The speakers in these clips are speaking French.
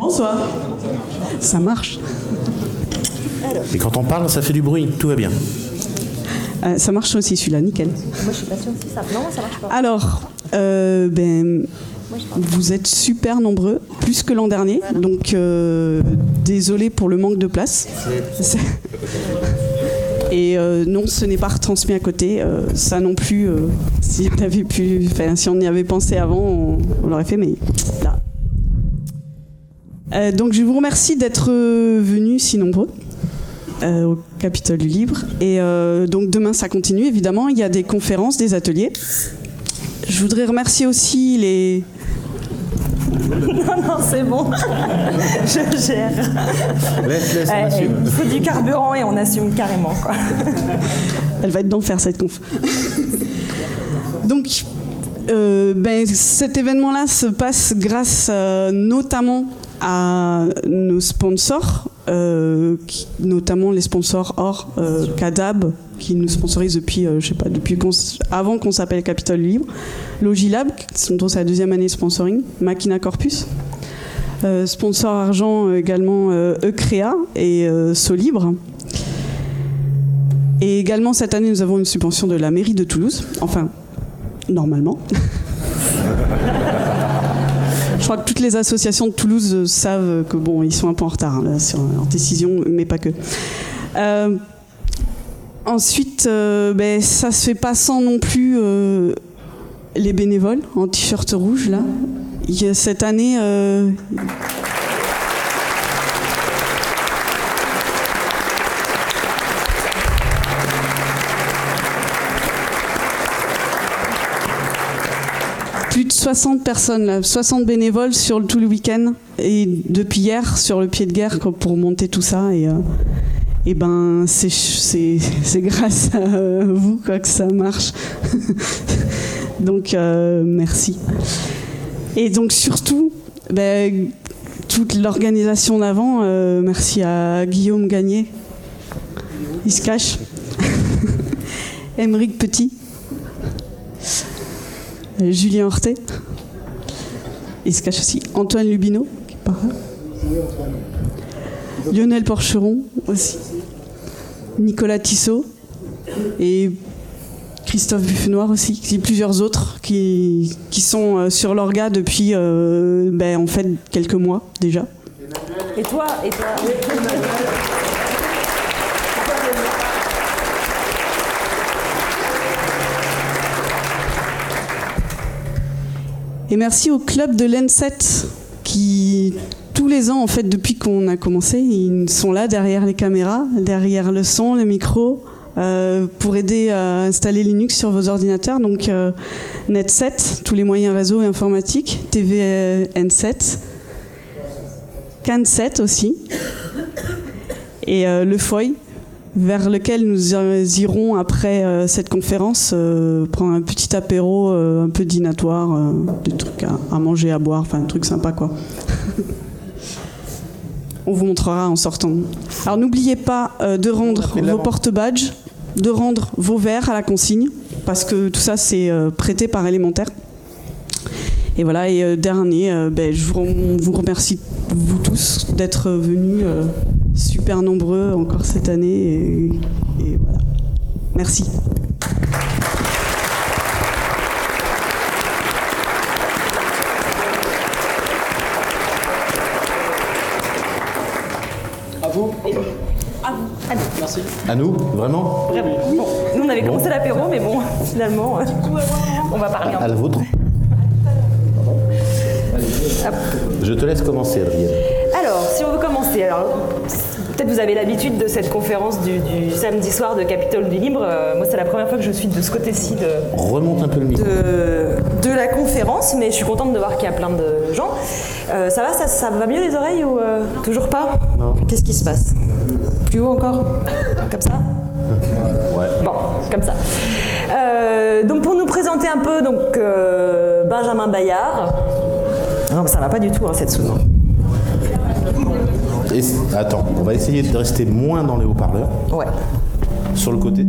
Bonsoir. Ça marche. Et quand on parle, ça fait du bruit, tout va bien. Ça marche aussi celui-là, nickel. Moi je suis pas sûre si ça... Non, ça marche pas. Alors, vous êtes super nombreux, plus que l'an dernier, donc désolé pour le manque de place. Et non, ce n'est pas retransmis à côté. Ça non plus, si on y avait pensé avant, on l'aurait fait, mais là. Donc je vous remercie d'être venus si nombreux au Capitole du Libre. Et donc demain, ça continue, évidemment. Il y a des conférences, des ateliers. Je voudrais remercier aussi les... Non, c'est bon. Je gère. Laisse, on assume. Il faut du carburant et on assume carrément, quoi. Elle va être d'enfer, cette conf. Donc, cet événement-là se passe grâce notamment à nos sponsors, notamment les sponsors hors Cadab, qui nous sponsorisent depuis, avant qu'on s'appelle Capitole Libre, Logilab, dont c'est la deuxième année de sponsoring, Machina Corpus, sponsor argent également Ecrea et Solibre. Et également cette année, nous avons une subvention de la mairie de Toulouse, enfin, normalement. Je crois que toutes les associations de Toulouse savent que bon, ils sont un peu en retard là, sur leur décision, mais pas que. Ensuite, ça se fait pas sans non plus les bénévoles en t-shirt rouge là. Cette année. Plus de 60 personnes, là, 60 bénévoles sur tout le week-end et depuis hier sur le pied de guerre pour monter tout ça et c'est grâce à vous quoi, que ça marche. Donc merci. Et donc surtout toute l'organisation d'avant, merci à Guillaume Gagné, il se cache, Émeric Petit, Julien Hortet, il se cache aussi, Antoine Lubino, qui est par là. Lionel Porcheron aussi, Nicolas Tissot et Christophe Buffenoir aussi, et plusieurs autres qui sont sur l'orga depuis en fait quelques mois déjà. Et toi Et merci au club de l'N7 qui, tous les ans, en fait, depuis qu'on a commencé, ils sont là derrière les caméras, derrière le son, le micro, pour aider à installer Linux sur vos ordinateurs. Donc, Net7, tous les moyens réseau et informatiques, TVN7, CAN7 aussi, et le FOI, vers lequel nous irons après cette conférence prendre un petit apéro un peu dînatoire, des trucs à manger, à boire, enfin un truc sympa quoi. On vous montrera en sortant. Alors n'oubliez pas de rendre vos porte-badges, de rendre vos verres à la consigne, parce que tout ça c'est prêté par Élémentaire. Et voilà, et dernier, je vous remercie vous tous d'être venus super nombreux encore cette année et voilà. Merci. À vous. À vous. Allez. Merci. À nous, vraiment? Vraiment. Bon, nous on avait commencé l'apéro, mais bon, finalement, on va parler À la vôtre. Je te laisse commencer, Adrienne. Alors, si on veut commencer, peut-être vous avez l'habitude de cette conférence du samedi soir de Capitole du Libre. Moi, c'est la première fois que je suis de ce côté-ci Remonte un peu le micro. de la conférence, mais je suis contente de voir qu'il y a plein de gens. Ça va, ça va mieux les oreilles ou toujours pas? Non. Qu'est-ce qui se passe? Plus haut encore? Comme ça? Ouais. Bon, comme ça. Donc pour nous présenter un peu, Benjamin Bayard. Non, ça va pas du tout cette soude. Attends, on va essayer de rester moins dans les haut-parleurs. Ouais. Sur le côté.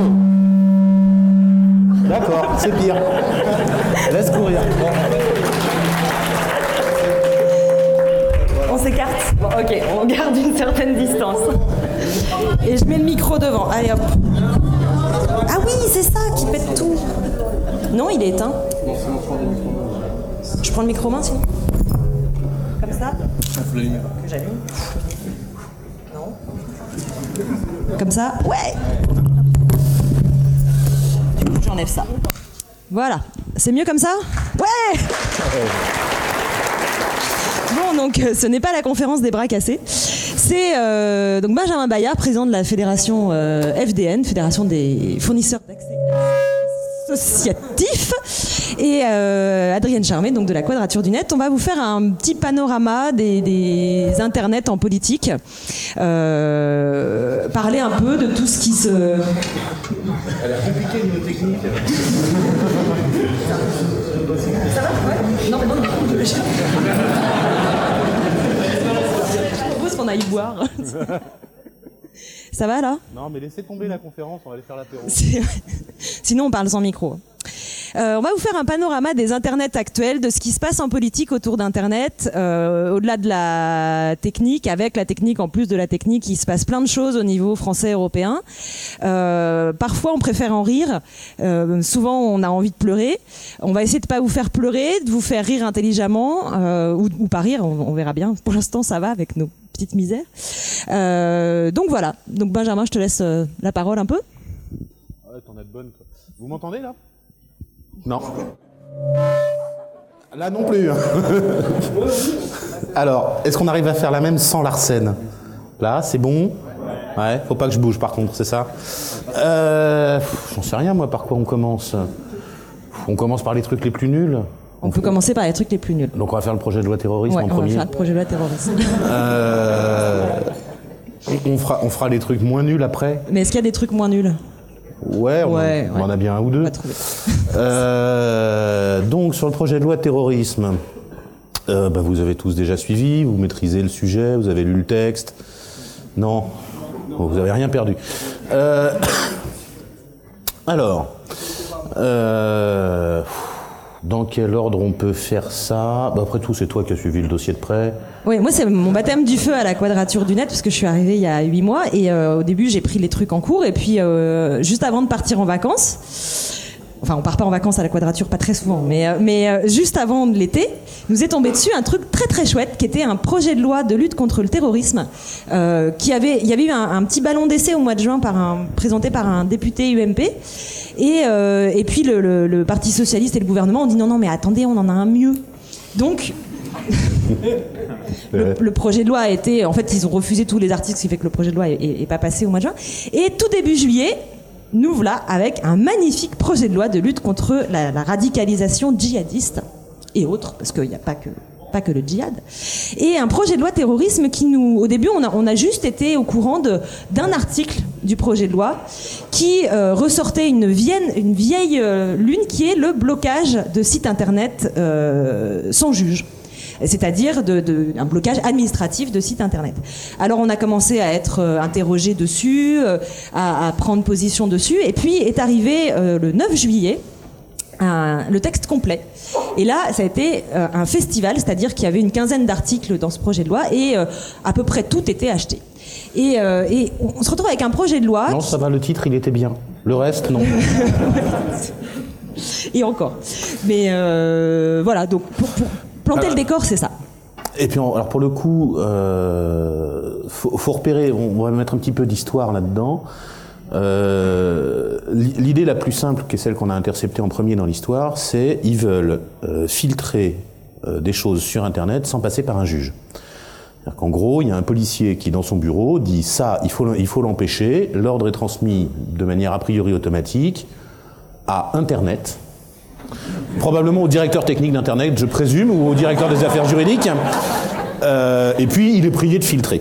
D'accord, c'est pire. Laisse courir. Bon. s'écarte? Bon, ok, on garde une certaine distance. Et je mets le micro devant. Allez hop. Ah oui, c'est ça qui pète tout. Non, il est éteint. Je prends le micro main sinon. Comme ça. Que j'allume. Non. Comme ça. Ouais. Du coup, j'enlève ça. Voilà. C'est mieux comme ça? Ouais. Bon, donc ce n'est pas la conférence des bras cassés. C'est donc Benjamin Bayard, président de la fédération FDN, Fédération des fournisseurs d'accès associatifs, et Adrienne Charmet, donc de la Quadrature du Net. On va vous faire un petit panorama des internets en politique, parler un peu de tout ce qui se... Elle a compliqué nos techniques. Ça va? Ouais. Non, mais non. Je propose qu'on aille boire. Ça va là? Non, mais laissez tomber la conférence, on va aller faire l'apéro. Sinon, on parle sans micro. On va vous faire un panorama des internets actuels, de ce qui se passe en politique autour d'Internet, au-delà de la technique, avec la technique, en plus de la technique, il se passe plein de choses au niveau français et européen. Parfois, on préfère en rire. Souvent, on a envie de pleurer. On va essayer de pas vous faire pleurer, de vous faire rire intelligemment, ou pas rire, on verra bien. Pour l'instant, ça va avec nos petites misères. Donc voilà. Donc Benjamin, je te laisse la parole un peu. Ouais, t'en as de bonnes, toi. Vous m'entendez, là? Non. Là non plus. Alors, est-ce qu'on arrive à faire la même sans Larsen? Là, c'est bon? Ouais, faut pas que je bouge par contre, c'est ça? J'en sais rien, moi, par quoi on commence. On commence par les trucs les plus nuls. On peut commencer par les trucs les plus nuls. Donc on va faire le projet de loi terrorisme en premier. On va faire le projet de loi terrorisme. On fera les trucs moins nuls après. Mais est-ce qu'il y a des trucs moins nuls? Ouais, on en a bien un ou deux. On va trouver. Donc sur le projet de loi terrorisme, vous avez tous déjà suivi, vous maîtrisez le sujet, vous avez lu le texte. Non, vous n'avez rien perdu. Alors, dans quel ordre on peut faire ça? Après tout, c'est toi qui as suivi le dossier de près. Oui, moi c'est mon baptême du feu à la Quadrature du Net, parce que je suis arrivée il y a 8 mois, et au début j'ai pris les trucs en cours, et puis juste avant de partir en vacances, enfin on part pas en vacances à la Quadrature, pas très souvent, mais juste avant l'été, nous est tombé dessus un truc très très chouette, qui était un projet de loi de lutte contre le terrorisme, il y avait eu un petit ballon d'essai au mois de juin présenté par un député UMP, et puis le Parti Socialiste et le gouvernement ont dit non mais attendez, on en a un mieux. Donc le projet de loi a été... En fait, ils ont refusé tous les articles, ce qui fait que le projet de loi est pas passé au mois de juin. Et tout début juillet, nous voilà avec un magnifique projet de loi de lutte contre la radicalisation djihadiste et autres, parce qu'il n'y a pas que le djihad. Et un projet de loi terrorisme qui nous... Au début, on a juste été au courant d'un article du projet de loi qui ressortait une vieille lune, qui est le blocage de sites internet sans juge. C'est-à-dire un blocage administratif de sites internet. Alors on a commencé à être interrogé dessus, à prendre position dessus, et puis est arrivé le 9 juillet le texte complet. Et là, ça a été un festival, c'est-à-dire qu'il y avait une quinzaine d'articles dans ce projet de loi, et à peu près tout était acheté. Et on se retrouve avec un projet de loi... Non, ça va, le titre, il était bien. Le reste, non. Et encore. Mais voilà, donc pour planter le décor, c'est ça. Et puis, alors pour le coup, faut repérer, on va mettre un petit peu d'histoire là-dedans. L'idée la plus simple, qui est celle qu'on a interceptée en premier dans l'histoire, c'est ils veulent filtrer des choses sur Internet sans passer par un juge. C'est-à-dire qu'en gros, il y a un policier qui, dans son bureau, dit ça, il faut l'empêcher, l'ordre est transmis de manière a priori automatique à Internet, probablement au directeur technique d'Internet, je présume, ou au directeur des affaires juridiques, et puis il est prié de filtrer.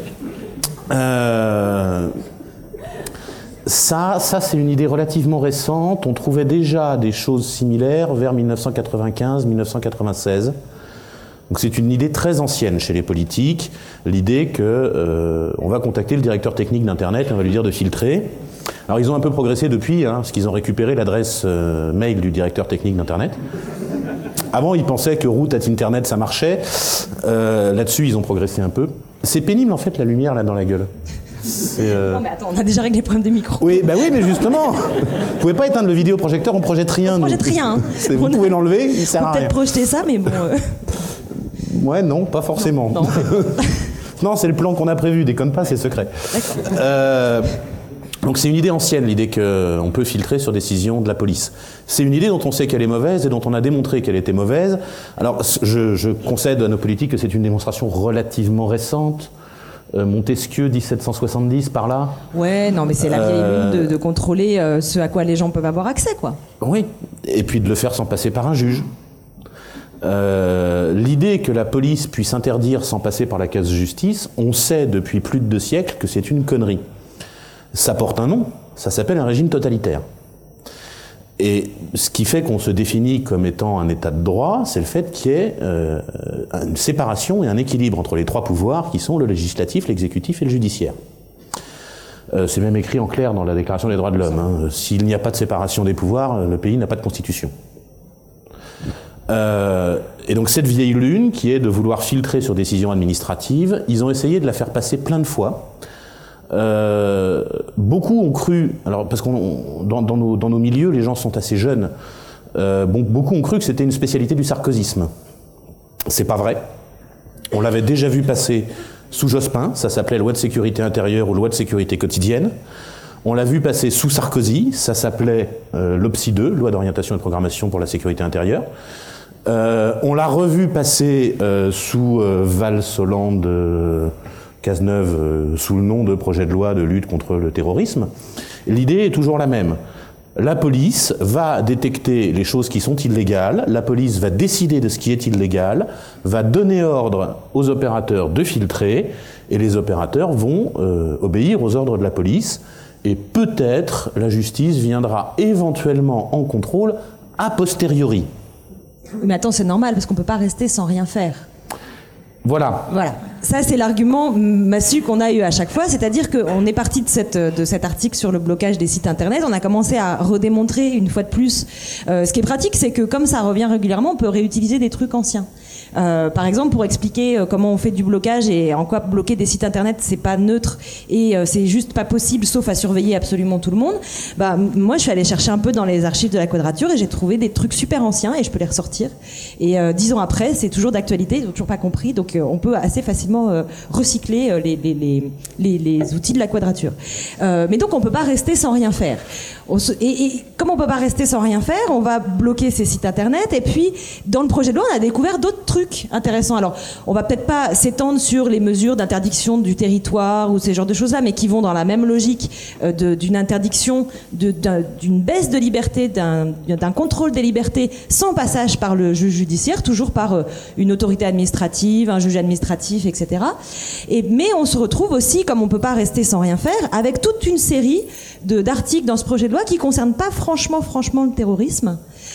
Ça c'est une idée relativement récente. On trouvait déjà des choses similaires vers 1995-1996. Donc c'est une idée très ancienne chez les politiques, l'idée que on va contacter le directeur technique d'Internet et on va lui dire de filtrer. Alors ils ont un peu progressé depuis, parce qu'ils ont récupéré l'adresse mail du directeur technique d'Internet. Avant, ils pensaient que route at Internet, ça marchait. Là-dessus, ils ont progressé un peu. C'est pénible, en fait, la lumière, là, dans la gueule. Non, mais attends, on a déjà réglé le problème des micros. Oui, bah oui, mais justement, vous pouvez pas éteindre le vidéoprojecteur, on projette rien. On projette rien. Vous pouvez l'enlever, il sert à rien. Peut-être projeter ça, mais bon... Ouais, non, pas forcément. Non. Non, c'est le plan qu'on a prévu, déconne pas, c'est secret. Donc c'est une idée ancienne, l'idée qu'on peut filtrer sur décision de la police. C'est une idée dont on sait qu'elle est mauvaise et dont on a démontré qu'elle était mauvaise. Alors je concède à nos politiques que c'est une démonstration relativement récente. Montesquieu, 1770, par là. Ouais, non, mais c'est la vieille lune de contrôler ce à quoi les gens peuvent avoir accès, quoi. Oui, et puis de le faire sans passer par un juge. L'idée que la police puisse interdire sans passer par la case justice, on sait depuis plus de 2 siècles que c'est une connerie. Ça porte un nom, ça s'appelle un régime totalitaire. Et ce qui fait qu'on se définit comme étant un état de droit, c'est le fait qu'il y ait une séparation et un équilibre entre les 3 pouvoirs qui sont le législatif, l'exécutif et le judiciaire. C'est même écrit en clair dans la Déclaration des droits de l'homme. Hein. S'il n'y a pas de séparation des pouvoirs, le pays n'a pas de constitution. Et donc cette vieille lune, qui est de vouloir filtrer sur décision administrative, ils ont essayé de la faire passer plein de fois. Beaucoup ont cru, alors parce qu'on dans nos milieux, les gens sont assez jeunes. Beaucoup ont cru que c'était une spécialité du sarkozysme. C'est pas vrai. On l'avait déjà vu passer sous Jospin, ça s'appelait loi de sécurité intérieure ou loi de sécurité quotidienne. On l'a vu passer sous Sarkozy, ça s'appelait l'OPSI 2, loi d'orientation et de programmation pour la sécurité intérieure. On l'a revu passer sous Valls, Hollande, Cazeneuve, sous le nom de projet de loi de lutte contre le terrorisme. L'idée est toujours la même. La police va détecter les choses qui sont illégales, la police va décider de ce qui est illégal, va donner ordre aux opérateurs de filtrer, et les opérateurs vont obéir aux ordres de la police, et peut-être la justice viendra éventuellement en contrôle a posteriori. Mais attends, c'est normal, parce qu'on peut pas rester sans rien faire. Voilà. Voilà. Ça, c'est l'argument massu qu'on a eu à chaque fois. C'est-à-dire qu'on est parti de cet article sur le blocage des sites internet. On a commencé à redémontrer une fois de plus. Ce qui est pratique, c'est que comme ça revient régulièrement, on peut réutiliser des trucs anciens. Par exemple, pour expliquer comment on fait du blocage et en quoi bloquer des sites internet, c'est pas neutre et c'est juste pas possible, sauf à surveiller absolument tout le monde. Bah, moi, je suis allée chercher un peu dans les archives de la Quadrature et j'ai trouvé des trucs super anciens et je peux les ressortir. Et 10 ans après, c'est toujours d'actualité, ils ont toujours pas compris, donc on peut assez facilement recycler les outils de la Quadrature. Mais donc, on peut pas rester sans rien faire. Et comme on peut pas rester sans rien faire, on va bloquer ces sites internet. Et puis, dans le projet de loi, on a découvert d'autres trucs intéressants. Alors, on va peut-être pas s'étendre sur les mesures d'interdiction du territoire ou ces genres de choses-là, mais qui vont dans la même logique d'une interdiction, d'une baisse de liberté, d'un contrôle des libertés sans passage par le juge judiciaire, toujours par une autorité administrative, un juge administratif, etc. Mais on se retrouve aussi, comme on peut pas rester sans rien faire, avec toute une série d'articles dans ce projet de loi qui concernent pas franchement le terrorisme,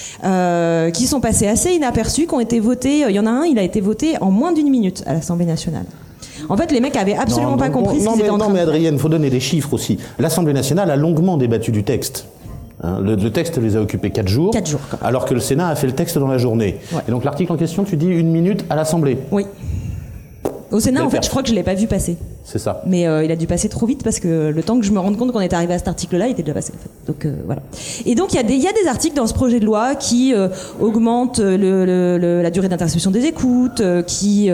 qui sont passés assez inaperçus, qui ont été votés. Il y en a un, il a été voté en moins d'1 minute à l'Assemblée nationale. En fait, les mecs avaient absolument pas compris ce qu'ils étaient en train de faire. Non, mais Adrienne, il faut donner des chiffres aussi. L'Assemblée nationale a longuement débattu du texte. Hein, le texte les a occupés 4 jours. 4 jours, alors que le Sénat a fait le texte dans la journée. Ouais. Et donc l'article en question, tu dis 1 minute à l'Assemblée. Oui. Au Sénat, en fait, je crois que je l'ai pas vu passer. C'est ça. Mais il a dû passer trop vite parce que le temps que je me rende compte qu'on était arrivé à cet article-là, il était déjà passé. En fait. Donc voilà. Et donc il y a des articles dans ce projet de loi qui augmentent la durée d'interception des écoutes, qui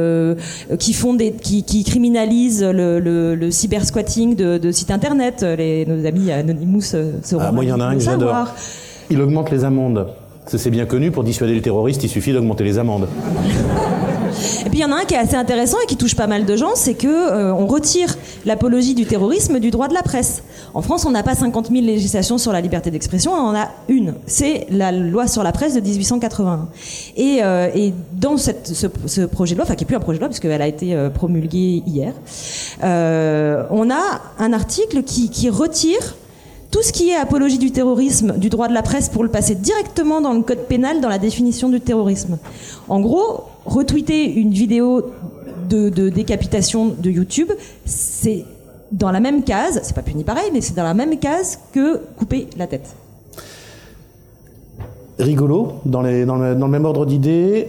criminalisent le cybersquatting de sites internet. Nos amis Anonymous seront. Moi, il y en a un que j'adore. Il augmente les amendes. C'est bien connu, pour dissuader les terroristes, il suffit d'augmenter les amendes. Et puis il y en a un qui est assez intéressant et qui touche pas mal de gens, c'est que on retire l'apologie du terrorisme du droit de la presse. En France, on n'a pas 50 000 législations sur la liberté d'expression, on en a une. C'est la loi sur la presse de 1881. Et dans ce projet de loi, enfin qui est plus un projet de loi parce qu'elle a été promulguée hier, on a un article qui retire tout ce qui est apologie du terrorisme, du droit de la presse, pour le passer directement dans le code pénal, dans la définition du terrorisme. En gros, retweeter une vidéo de décapitation de YouTube, c'est dans la même case, c'est pas puni pareil, mais c'est dans la même case que couper la tête. Rigolo, dans le même ordre d'idées.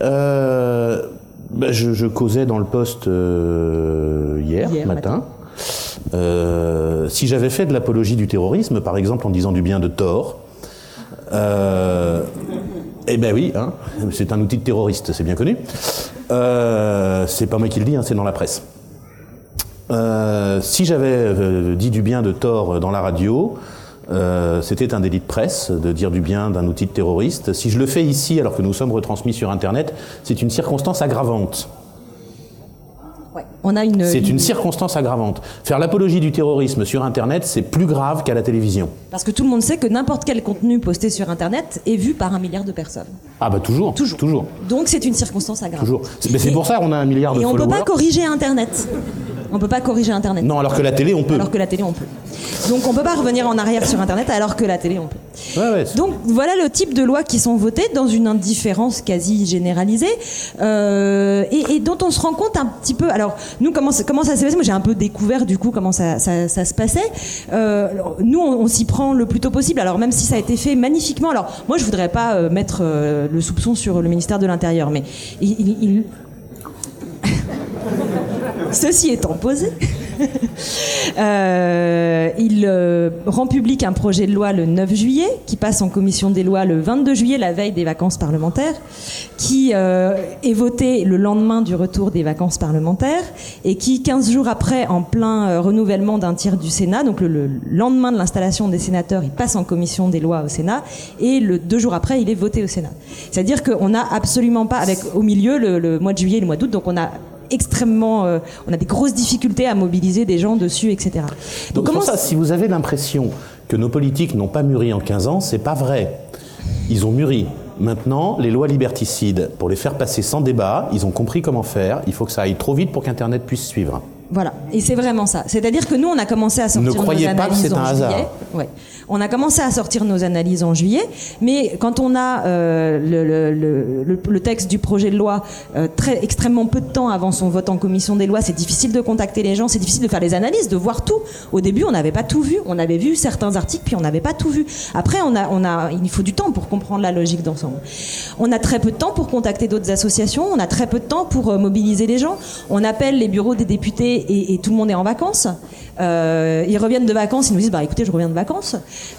Je causais dans le Poste hier matin. Si j'avais fait de l'apologie du terrorisme, par exemple en disant du bien de Thor, eh ben oui, hein, c'est un outil de terroriste, c'est bien connu. C'est pas moi qui le dis, hein, c'est dans la presse. Si j'avais dit du bien de Thor dans la radio, c'était un délit de presse de dire du bien d'un outil de terroriste. Si je le fais ici, alors que nous sommes retransmis sur Internet, c'est une circonstance aggravante. Ouais. C'est une circonstance aggravante. Faire l'apologie du terrorisme sur Internet, c'est plus grave qu'à la télévision. Parce que tout le monde sait que n'importe quel contenu posté sur Internet est vu par 1 milliard de personnes. Ah bah toujours. Donc c'est une circonstance aggravante. Toujours. Mais c'est pour ça qu'on a 1 milliard de followers. Et on ne peut pas corriger Internet. On peut pas corriger Internet. Non, alors que la télé, on peut. Donc on peut pas revenir en arrière sur Internet alors que la télé, on peut. Ouais. Donc voilà le type de lois qui sont votées dans une indifférence quasi généralisée et dont on se rend compte un petit peu. Alors nous, comment ça s'est passé ? Moi j'ai un peu découvert du coup comment ça se passait. Nous on s'y prend le plus tôt possible. Alors même si ça a été fait magnifiquement. Alors moi je voudrais pas mettre le soupçon sur le ministère de l'Intérieur, mais il ceci étant posé, il rend public un projet de loi le 9 juillet, qui passe en commission des lois le 22 juillet, la veille des vacances parlementaires, qui est voté le lendemain du retour des vacances parlementaires, et qui, 15 jours après, en plein renouvellement d'un tiers du Sénat, donc le lendemain de l'installation des sénateurs, il passe en commission des lois au Sénat, et 2 jours après, il est voté au Sénat. C'est-à-dire qu'on n'a absolument pas, avec au milieu le mois de juillet et le mois d'août, donc on a des grosses difficultés à mobiliser des gens dessus, etc. Donc pour ça, si vous avez l'impression que nos politiques n'ont pas mûri en 15 ans, c'est pas vrai. Ils ont mûri. Maintenant, les lois liberticides, pour les faire passer sans débat, ils ont compris comment faire. Il faut que ça aille trop vite pour qu'Internet puisse suivre. Voilà, et c'est vraiment ça. C'est-à-dire que nous, on a commencé à sortir nos analyses en juillet. Ne croyez pas que c'est un hasard. Ouais. On a commencé à sortir nos analyses en juillet, mais quand on a le texte du projet de loi extrêmement peu de temps avant son vote en commission des lois, c'est difficile de contacter les gens, c'est difficile de faire les analyses, de voir tout. Au début, on n'avait pas tout vu. On avait vu certains articles, puis on n'avait pas tout vu. Après, il faut du temps pour comprendre la logique d'ensemble. On a très peu de temps pour contacter d'autres associations. On a très peu de temps pour mobiliser les gens. On appelle les bureaux des députés et tout le monde est en vacances. Ils reviennent de vacances, ils nous disent écoutez, je reviens de vacances.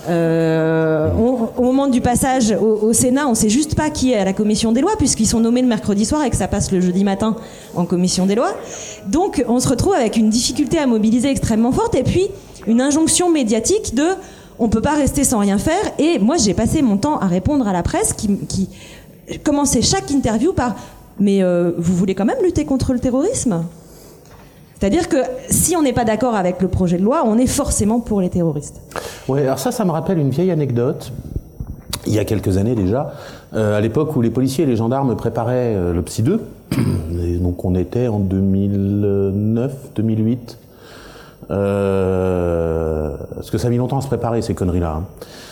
Au moment du passage au Sénat, on sait juste pas qui est à la commission des lois, puisqu'ils sont nommés le mercredi soir et que ça passe le jeudi matin en commission des lois. Donc on se retrouve avec une difficulté à mobiliser extrêmement forte, et puis une injonction médiatique de on peut pas rester sans rien faire. Et moi j'ai passé mon temps à répondre à la presse qui commençait chaque interview par mais vous voulez quand même lutter contre le terrorisme ? C'est-à-dire que si on n'est pas d'accord avec le projet de loi, on est forcément pour les terroristes. Oui, alors ça me rappelle une vieille anecdote, il y a quelques années déjà, à l'époque où les policiers et les gendarmes préparaient le Psy 2, et donc on était en 2009, 2008, parce que ça a mis longtemps à se préparer ces conneries-là.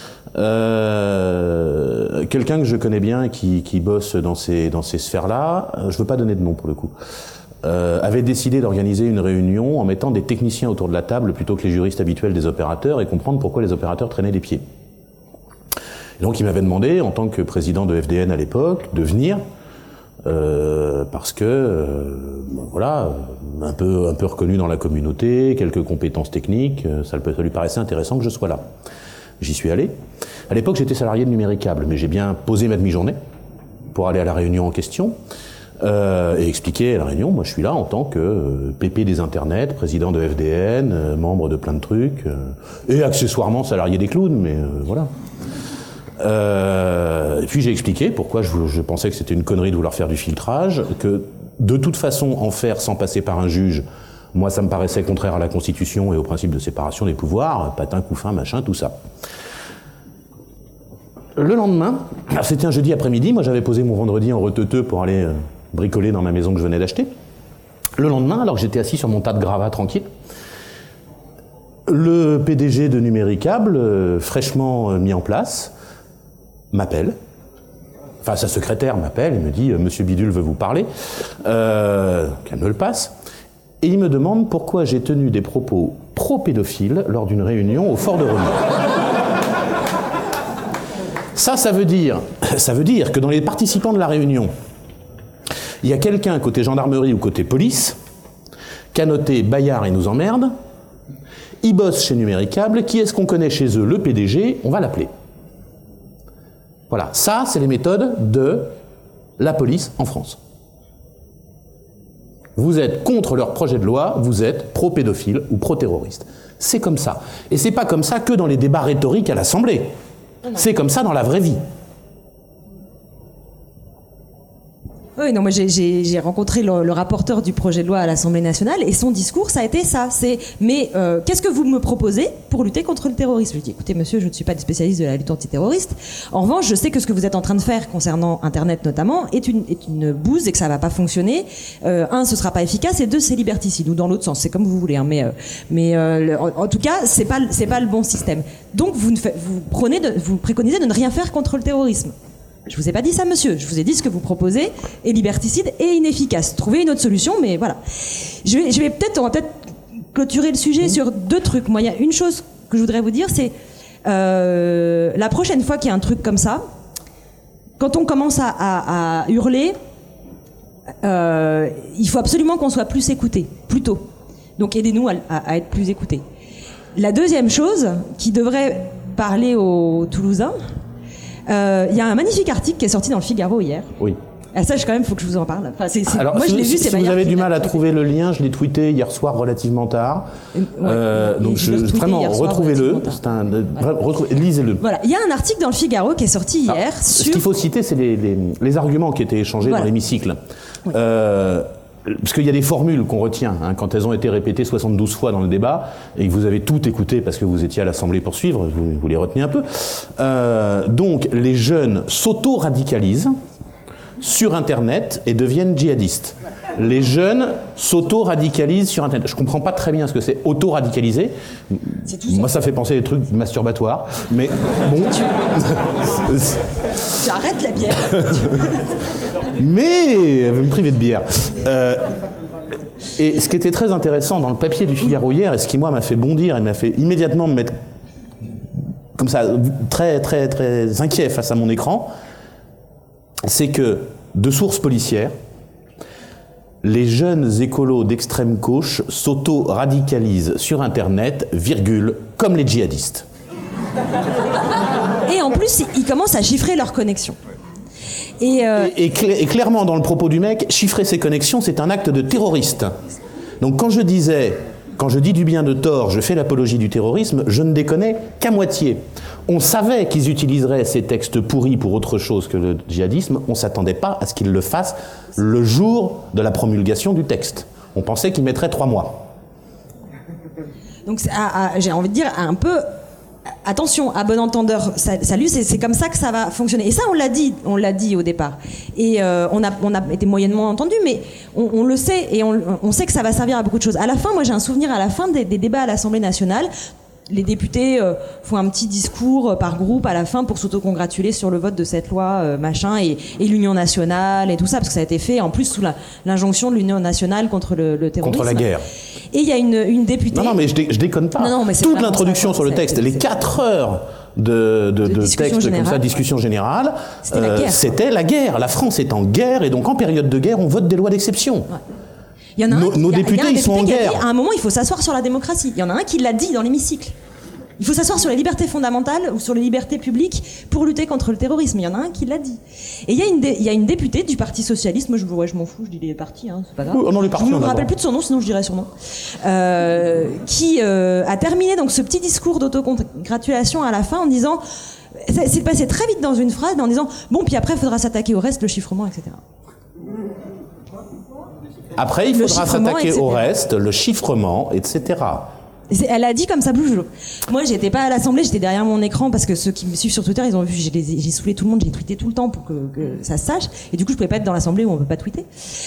Quelqu'un que je connais bien qui bosse dans ces sphères-là, je veux pas donner de nom pour le coup, avait décidé d'organiser une réunion en mettant des techniciens autour de la table plutôt que les juristes habituels des opérateurs et comprendre pourquoi les opérateurs traînaient les pieds. Et donc il m'avait demandé, en tant que président de FDN à l'époque, de venir parce que voilà, un peu reconnu dans la communauté, quelques compétences techniques, ça lui paraissait intéressant que je sois là. J'y suis allé. À l'époque, j'étais salarié de Numéricable, mais j'ai bien posé ma demi-journée pour aller à la réunion en question. Et expliquer à la réunion, moi je suis là en tant que PP des internets, président de FDN, membre de plein de trucs, et accessoirement salarié des clowns, mais voilà. Et puis j'ai expliqué pourquoi je pensais que c'était une connerie de vouloir faire du filtrage, que de toute façon en faire sans passer par un juge, moi ça me paraissait contraire à la Constitution et au principe de séparation des pouvoirs, patin, couffin, machin, tout ça. Le lendemain, c'était un jeudi après-midi, moi j'avais posé mon vendredi en reteuteux pour aller bricoler dans ma maison que je venais d'acheter. Le lendemain, alors que j'étais assis sur mon tas de gravats tranquille, le PDG de Numéricable, fraîchement mis en place, m'appelle. Enfin, sa secrétaire m'appelle et me dit « Monsieur Bidule veut vous parler ». Qu'elle me le passe. Et il me demande pourquoi j'ai tenu des propos pro-pédophiles lors d'une réunion au Fort de Romeu. Ça veut dire que dans les participants de la réunion, il y a quelqu'un côté gendarmerie ou côté police qui a noté Bayard et nous emmerde, il bosse chez Numéricable, qui est-ce qu'on connaît chez eux? Le PDG, on va l'appeler. Voilà, ça c'est les méthodes de la police en France. Vous êtes contre leur projet de loi, vous êtes pro-pédophile ou pro-terroriste. C'est comme ça. Et c'est pas comme ça que dans les débats rhétoriques à l'Assemblée. C'est comme ça dans la vraie vie. Oui, non, moi j'ai rencontré le rapporteur du projet de loi à l'Assemblée nationale et son discours, ça a été ça. Mais qu'est-ce que vous me proposez pour lutter contre le terrorisme? Je lui dis, écoutez, monsieur, je ne suis pas des spécialiste de la lutte antiterroriste. En revanche, je sais que ce que vous êtes en train de faire concernant Internet notamment est une bouse et que ça ne va pas fonctionner. Un, ce ne sera pas efficace et deux, c'est liberticide ou dans l'autre sens. C'est comme vous voulez. Hein, en tout cas, c'est pas le bon système. Donc vous préconisez de ne rien faire contre le terrorisme. Je vous ai pas dit ça, monsieur. Je vous ai dit ce que vous proposez est liberticide et inefficace. Trouvez une autre solution, mais voilà. On va peut-être clôturer le sujet sur deux trucs. Moi, il y a une chose que je voudrais vous dire, c'est la prochaine fois qu'il y a un truc comme ça, quand on commence à hurler, il faut absolument qu'on soit plus écouté, plus tôt. Donc aidez-nous à être plus écoutés. La deuxième chose qui devrait parler aux Toulousains, il y a un magnifique article qui est sorti dans le Figaro hier. Oui. Ah, ça, quand même, il faut que je vous en parle. Enfin, Alors, moi, je l'ai vu, c'est si vous avez du mal à trouver le lien, je l'ai tweeté hier soir relativement tard. Donc, vraiment, retrouvez-le. Lisez-le. Voilà. Il y a un article dans le Figaro qui est sorti hier. Alors, ce qu'il faut citer, c'est les arguments qui étaient échangés dans l'hémicycle. Oui. Parce qu'il y a des formules qu'on retient, hein, quand elles ont été répétées 72 fois dans le débat, et que vous avez tout écouté parce que vous étiez à l'Assemblée pour suivre, vous les retenez un peu. Donc, les jeunes s'auto-radicalisent sur Internet et deviennent djihadistes. Les jeunes s'auto-radicalisent sur Internet. Je comprends pas très bien ce que c'est auto-radicaliser. Moi, ça fait penser à des trucs masturbatoires. Mais bon. J'arrête la bière. Mais elle veut me priver de bière. Et ce qui était très intéressant dans le papier du Figaro hier, et ce qui moi m'a fait bondir et m'a fait immédiatement me mettre comme ça très très très inquiet face à mon écran, c'est que de sources policières, les jeunes écolos d'extrême gauche s'auto-radicalisent sur Internet, virgule, comme les djihadistes. Et en plus, ils commencent à chiffrer leurs connexions. Et clairement, dans le propos du mec, chiffrer ses connexions, c'est un acte de terroriste. Donc quand je dis du bien de tort, je fais l'apologie du terrorisme, je ne déconnais qu'à moitié. On savait qu'ils utiliseraient ces textes pourris pour autre chose que le djihadisme, on ne s'attendait pas à ce qu'ils le fassent le jour de la promulgation du texte. On pensait qu'ils mettraient 3 mois. Donc j'ai envie de dire un peu... Attention, à bon entendeur, salut, c'est comme ça que ça va fonctionner. Et ça, on l'a dit au départ. Et on a été moyennement entendu, mais on le sait, et on sait que ça va servir à beaucoup de choses. À la fin, moi j'ai un souvenir à la fin des débats à l'Assemblée nationale. Les députés font un petit discours par groupe à la fin pour s'autocongratuler sur le vote de cette loi, machin, et l'Union nationale et tout ça, parce que ça a été fait en plus sous l'injonction de l'Union nationale contre le terrorisme. Contre la guerre. Et il y a une députée... Non, mais je déconne pas. Non, mais toute l'introduction sur le texte, les 4 heures de texte générale. comme ça, discussion générale, c'était la guerre. La France est en guerre, et donc en période de guerre, on vote des lois d'exception. Ouais. Il y en a nos députés, ils sont en guerre. À un moment, il faut s'asseoir sur la démocratie. Il y en a un qui l'a dit dans l'hémicycle. Il faut s'asseoir sur les libertés fondamentales ou sur les libertés publiques pour lutter contre le terrorisme. Il y en a un qui l'a dit. Et il y a une députée du Parti Socialiste, moi je m'en fous, je dis les partis, hein, c'est pas grave. Non, les partis, je ne me rappelle plus de son nom, sinon je dirais son nom. Qui a terminé donc ce petit discours d'autocongratulation à la fin en disant, c'est passé très vite dans une phrase, en disant bon, puis après il faudra s'attaquer au reste, le chiffrement, etc. Après, il faudra s'attaquer au reste, le chiffrement, etc. Elle a dit comme ça, bouge. Moi, j'étais pas à l'Assemblée, j'étais derrière mon écran parce que ceux qui me suivent sur Twitter, ils ont vu, j'ai saoulé tout le monde, j'ai tweeté tout le temps pour que ça se sache. Et du coup, je pouvais pas être dans l'Assemblée où on peut pas tweeter.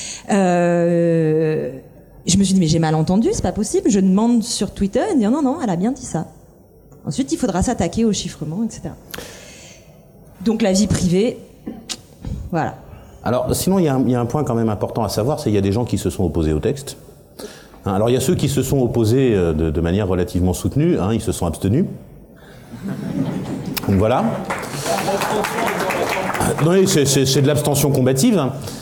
Je me suis dit, mais j'ai mal entendu, c'est pas possible. Je demande sur Twitter, et dire non, elle a bien dit ça. Ensuite, il faudra s'attaquer au chiffrement, etc. Donc, la vie privée, voilà. Alors, sinon, il y a un point quand même important à savoir, c'est qu'il y a des gens qui se sont opposés au texte. Alors il y a ceux qui se sont opposés de manière relativement soutenue, ils se sont abstenus. Donc voilà. Oui, c'est de l'abstention combative.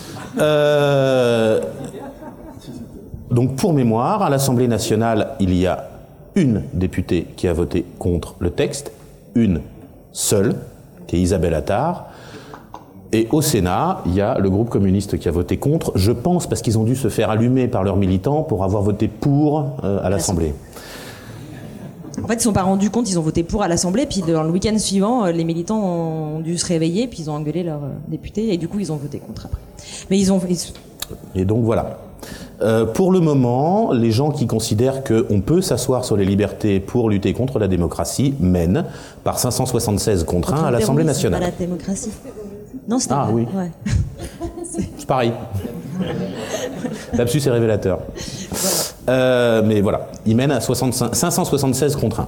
Donc, pour mémoire, à l'Assemblée nationale, il y a une députée qui a voté contre le texte, une seule, qui est Isabelle Attard. Et au Sénat, il y a le groupe communiste qui a voté contre, je pense parce qu'ils ont dû se faire allumer par leurs militants pour avoir voté pour à l'Assemblée. En fait, ils ne sont pas rendus compte, ils ont voté pour à l'Assemblée, puis dans le week-end suivant, les militants ont dû se réveiller, puis ils ont engueulé leur député, et du coup, ils ont voté contre après. Mais Et donc voilà. Pour le moment, les gens qui considèrent qu'on peut s'asseoir sur les libertés pour lutter contre la démocratie mènent par 576 contre 1 à l'Assemblée nationale. C'est pas la démocratie. Non, c'était oui. Ouais. C'est pareil. Lapsus est révélateur. Mais voilà, il mène à 576 contre 1.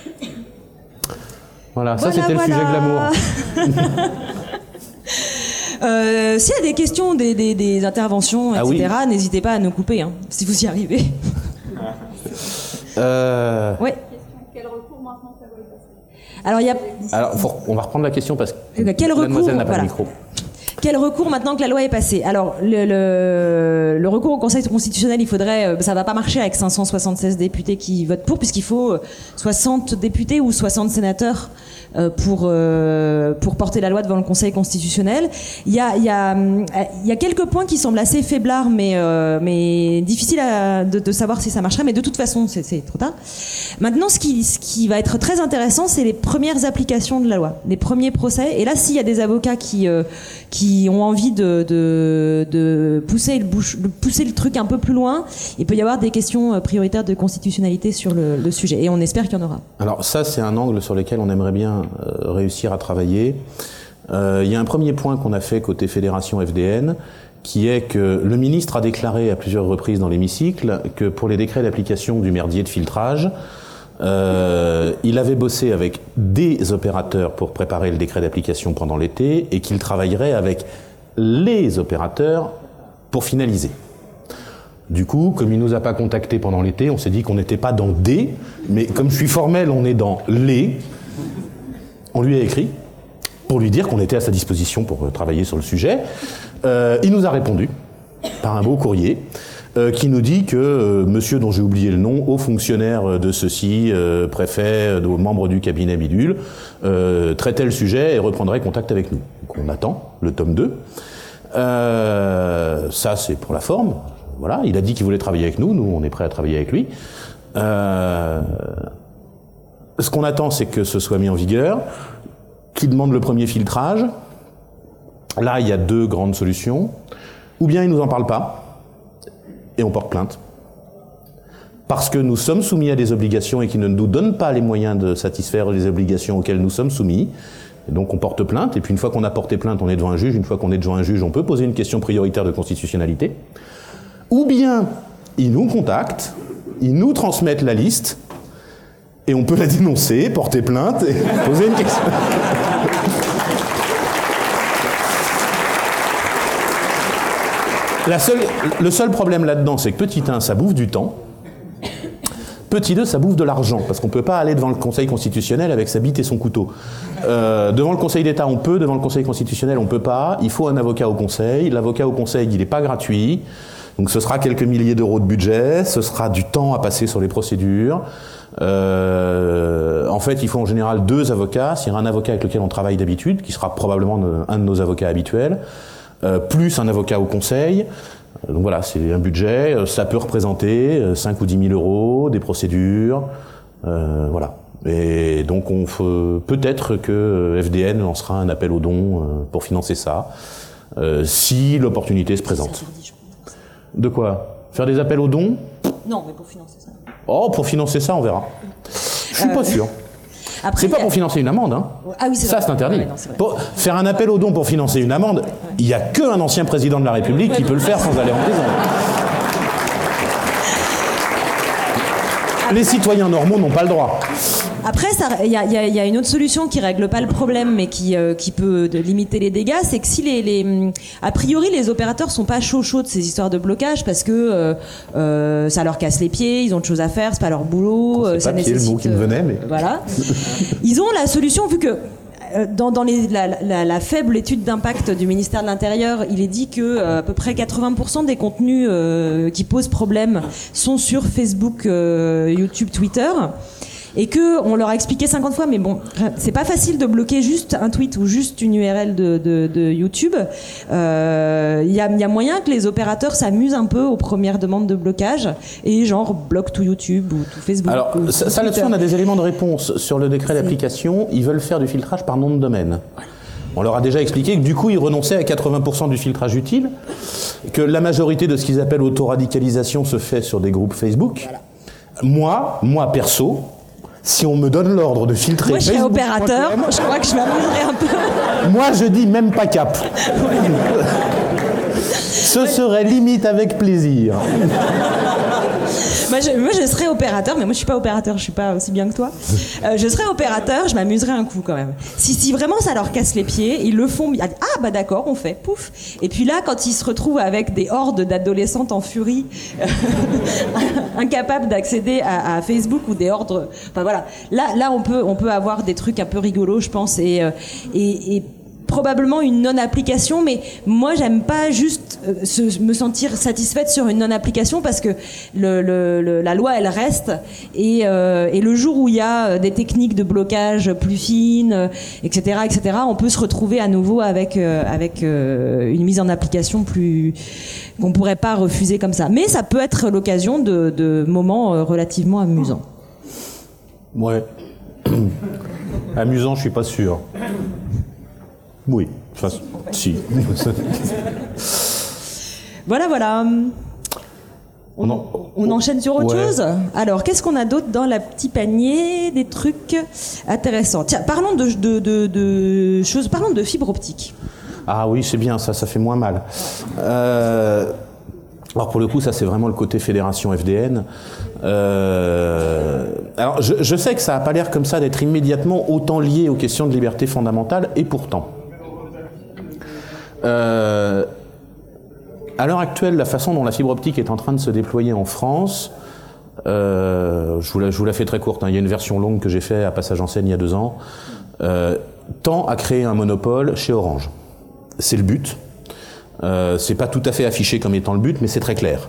Voilà, ça c'était le sujet glamour. S'il y a des questions, des interventions, etc., n'hésitez pas à nous couper, hein, si vous y arrivez. Ouais. Quel recours maintenant ça va y passer? Alors, on va reprendre la question parce que quel recours, mademoiselle n'a pas le micro. Quel recours maintenant que la loi est passée? Alors, le recours au Conseil constitutionnel, il faudrait, ça va pas marcher avec 576 députés qui votent pour, puisqu'il faut 60 députés ou 60 sénateurs pour porter la loi devant le Conseil constitutionnel. Il y a quelques points qui semblent assez faiblards, mais difficiles de savoir si ça marcherait. Mais de toute façon, c'est trop tard. Maintenant, ce qui va être très intéressant, c'est les premières applications de la loi, les premiers procès. Et là, s'il y a des avocats qui ont envie de pousser le truc un peu plus loin, il peut y avoir des questions prioritaires de constitutionnalité sur le sujet. Et on espère qu'il y en aura. Alors ça, c'est un angle sur lequel on aimerait bien réussir à travailler. Il y a un premier point qu'on a fait côté Fédération FDN, qui est que le ministre a déclaré à plusieurs reprises dans l'hémicycle que pour les décrets d'application du merdier de filtrage, il avait bossé avec des opérateurs pour préparer le décret d'application pendant l'été et qu'il travaillerait avec les opérateurs pour finaliser. Du coup, comme il nous a pas contactés pendant l'été, on s'est dit qu'on n'était pas dans des, mais comme je suis formel, on est dans les. On lui a écrit pour lui dire qu'on était à sa disposition pour travailler sur le sujet. Il nous a répondu par un beau courrier qui nous dit que monsieur dont j'ai oublié le nom, haut fonctionnaire de ceci, préfet, membre du cabinet bidule, traitait le sujet et reprendrait contact avec nous. Donc on attend le tome 2. Ça c'est pour la forme. Voilà, il a dit qu'il voulait travailler avec nous, on est prêt à travailler avec lui. Ce qu'on attend, c'est que ce soit mis en vigueur, qu'il demande le premier filtrage. Là, il y a deux grandes solutions. Ou bien il nous en parle pas, et on porte plainte. Parce que nous sommes soumis à des obligations et qu'il ne nous donne pas les moyens de satisfaire les obligations auxquelles nous sommes soumis. Et donc on porte plainte, et puis une fois qu'on a porté plainte, on est devant un juge. Une fois qu'on est devant un juge, on peut poser une question prioritaire de constitutionnalité. Ou bien ils nous contactent, ils nous transmettent la liste, et on peut la dénoncer, porter plainte et poser une question. Le seul problème là-dedans, c'est que petit 1, ça bouffe du temps. Petit 2, ça bouffe de l'argent, parce qu'on ne peut pas aller devant le Conseil constitutionnel avec sa bite et son couteau. Devant le Conseil d'État, on peut, devant le Conseil constitutionnel, on ne peut pas. Il faut un avocat au Conseil. L'avocat au Conseil, il n'est pas gratuit. Donc ce sera quelques milliers d'euros de budget, ce sera du temps à passer sur les procédures. En fait, il faut en général 2 avocats. S'il y a un avocat avec lequel on travaille d'habitude, qui sera probablement un de nos avocats habituels, plus un avocat au Conseil. Donc voilà, c'est un budget. Ça peut représenter 5 ou 10 000 euros, des procédures. Voilà. Et donc peut-être que FDN lancera un appel aux dons pour financer ça, si l'opportunité se présente. De quoi? Faire des appels aux dons? Non, mais pour financer ça. Oh, pour financer ça, on verra. Je suis pas sûr. Après, c'est pas pour financer une amende, hein. Ah oui, c'est ça, vrai. c'est interdit. Ouais, non, c'est vrai. Pour faire un appel aux dons pour financer une amende, il n'y a qu'un ancien président de la République qui peut le faire sans aller en prison. Les citoyens normaux n'ont pas le droit. Après, il y a une autre solution qui règle pas le problème, mais qui peut limiter les dégâts, c'est que si a priori les opérateurs sont pas chauds de ces histoires de blocage parce que ça leur casse les pieds, ils ont de choses à faire, c'est pas leur boulot, c'est ça pas nécessite. Le mot qui me venait, mais voilà. Ils ont la solution vu que la faible étude d'impact du ministère de l'Intérieur, il est dit que à peu près 80% des contenus qui posent problème sont sur Facebook, YouTube, Twitter. Et que on leur a expliqué 50 fois, mais bon, c'est pas facile de bloquer juste un tweet ou juste une URL de YouTube. Il y a moyen que les opérateurs s'amusent un peu aux premières demandes de blocage et genre bloquent tout YouTube ou tout Facebook. Alors ça là-dessus, on a des éléments de réponse sur le décret d'application. Ils veulent faire du filtrage par nom de domaine. On leur a déjà expliqué que du coup, ils renonçaient à 80% du filtrage utile, que la majorité de ce qu'ils appellent autoradicalisation se fait sur des groupes Facebook. Voilà. Moi perso, si on me donne l'ordre de filtrer... Moi, je serais opérateur, je crois que je m'amuserais un peu. Moi, je dis même pas cap. Ce serait limite avec plaisir. Moi, je serais opérateur, mais moi, je suis pas opérateur, je suis pas aussi bien que toi. Je serais opérateur, je m'amuserais un coup quand même. Si vraiment ça leur casse les pieds, ils le font. Ah bah d'accord, on fait, pouf. Et puis là, quand ils se retrouvent avec des hordes d'adolescentes en furie, incapables d'accéder à Facebook ou des hordes. Enfin voilà. Là, on peut avoir des trucs un peu rigolos, je pense, et probablement une non-application, mais moi j'aime pas juste me sentir satisfaite sur une non-application parce que la loi elle reste et le jour où il y a des techniques de blocage plus fines, etc., on peut se retrouver à nouveau avec une mise en application plus qu'on pourrait pas refuser comme ça. Mais ça peut être l'occasion de moments relativement amusants. Ouais. Amusant, je suis pas sûr. Oui, enfin, si. Voilà. On enchaîne sur autre chose. Alors, qu'est-ce qu'on a d'autre dans la petit panier? Des trucs intéressants. Tiens, parlons de choses. Parlons de fibre optique. Ah oui, c'est bien, ça fait moins mal. Alors pour le coup, ça c'est vraiment le côté fédération FDN. Alors je sais que ça n'a pas l'air comme ça d'être immédiatement autant lié aux questions de liberté fondamentale, et pourtant. À l'heure actuelle, la façon dont la fibre optique est en train de se déployer en France, je vous la fais très courte, hein, il y a une version longue que j'ai fait à Passage en Seine il y a 2 ans, tend à créer un monopole chez Orange. C'est le but. C'est pas tout à fait affiché comme étant le but, mais c'est très clair.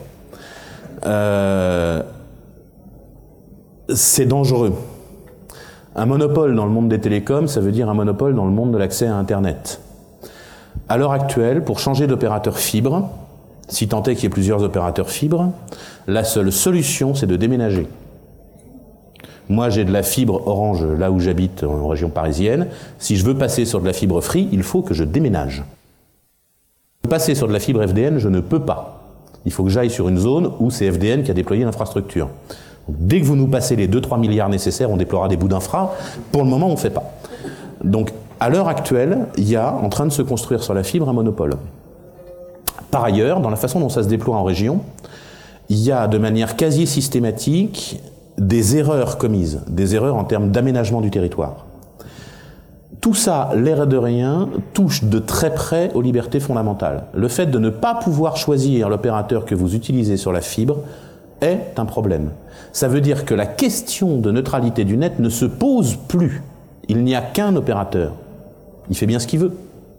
C'est dangereux. Un monopole dans le monde des télécoms, ça veut dire un monopole dans le monde de l'accès à Internet. À l'heure actuelle, pour changer d'opérateur fibre, si tant est qu'il y ait plusieurs opérateurs fibre, la seule solution, c'est de déménager. Moi, j'ai de la fibre Orange là où j'habite, en région parisienne. Si je veux passer sur de la fibre Free, il faut que je déménage. Passer sur de la fibre FDN, je ne peux pas. Il faut que j'aille sur une zone où c'est FDN qui a déployé l'infrastructure. Dès que vous nous passez les 2-3 milliards nécessaires, on déploiera des bouts d'infra. Pour le moment, on ne fait pas. Donc, à l'heure actuelle, il y a en train de se construire sur la fibre un monopole. Par ailleurs, dans la façon dont ça se déploie en région, il y a de manière quasi systématique des erreurs commises, des erreurs en termes d'aménagement du territoire. Tout ça, l'air de rien, touche de très près aux libertés fondamentales. Le fait de ne pas pouvoir choisir l'opérateur que vous utilisez sur la fibre est un problème. Ça veut dire que la question de neutralité du net ne se pose plus. Il n'y a qu'un opérateur. Il fait bien ce qu'il veut.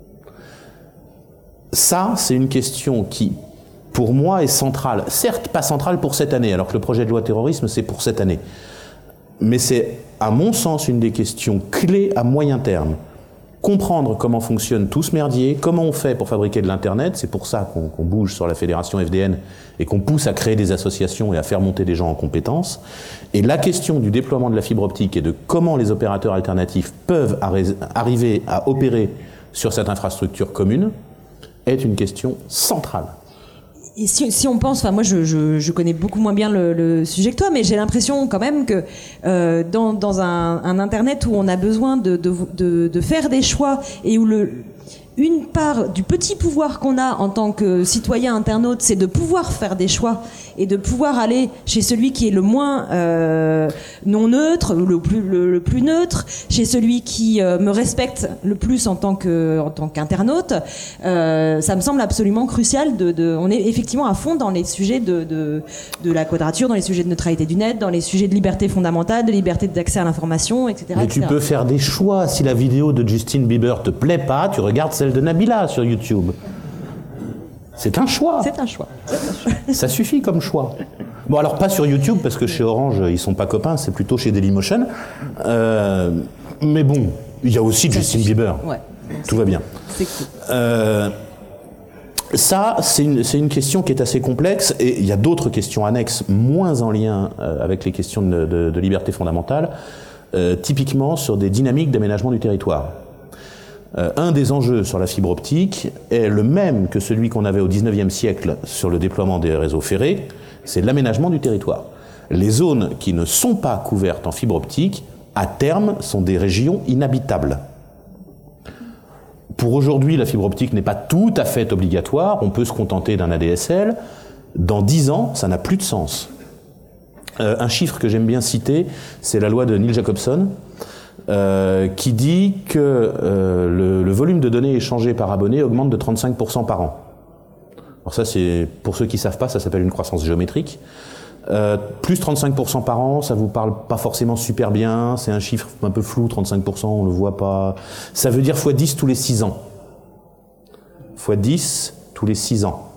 Ça, c'est une question qui, pour moi, est centrale. Certes, pas centrale pour cette année, alors que le projet de loi terrorisme, c'est pour cette année. Mais c'est, à mon sens, une des questions clés à moyen terme. Comprendre comment fonctionne tout ce merdier, comment on fait pour fabriquer de l'Internet, c'est pour ça qu'on bouge sur la fédération FDN et qu'on pousse à créer des associations et à faire monter des gens en compétences. Et la question du déploiement de la fibre optique et de comment les opérateurs alternatifs peuvent arriver à opérer sur cette infrastructure commune est une question centrale. Et si on pense, enfin moi je connais beaucoup moins bien le sujet que toi, mais j'ai l'impression quand même que dans un Internet où on a besoin de faire des choix et où une part du petit pouvoir qu'on a en tant que citoyen internaute, c'est de pouvoir faire des choix et de pouvoir aller chez celui qui est le moins non neutre, le plus neutre, chez celui qui me respecte le plus en tant qu'internaute. Ça me semble absolument crucial. On est effectivement à fond dans les sujets de la quadrature, dans les sujets de neutralité du net, dans les sujets de liberté fondamentale, de liberté d'accès à l'information, etc. Mais tu peux faire des choix. Si la vidéo de Justin Bieber te plaît pas, tu regardes celle de Nabila sur YouTube. C'est un choix. C'est un choix. Ça suffit comme choix. Bon, alors pas sur YouTube, parce que chez Orange, ils sont pas copains, c'est plutôt chez Dailymotion. Mais bon, il y a aussi Justin Bieber. Ouais. Tout va bien. C'est cool. Ça, c'est une question qui est assez complexe, et il y a d'autres questions annexes, moins en lien avec les questions de liberté fondamentale, typiquement sur des dynamiques d'aménagement du territoire. Un des enjeux sur la fibre optique est le même que celui qu'on avait au XIXe siècle sur le déploiement des réseaux ferrés, c'est l'aménagement du territoire. Les zones qui ne sont pas couvertes en fibre optique, à terme, sont des régions inhabitables. Pour aujourd'hui, la fibre optique n'est pas tout à fait obligatoire, on peut se contenter d'un ADSL. Dans 10 ans, ça n'a plus de sens. Un chiffre que j'aime bien citer, c'est la loi de Neil Jacobson, qui dit que le volume de données échangées par abonné augmente de 35% par an. Alors ça, c'est, pour ceux qui ne savent pas, ça s'appelle une croissance géométrique. Plus 35% par an, ça vous parle pas forcément super bien, c'est un chiffre un peu flou, 35%, on le voit pas. Ça veut dire x10 tous les 6 ans. x10 tous les 6 ans.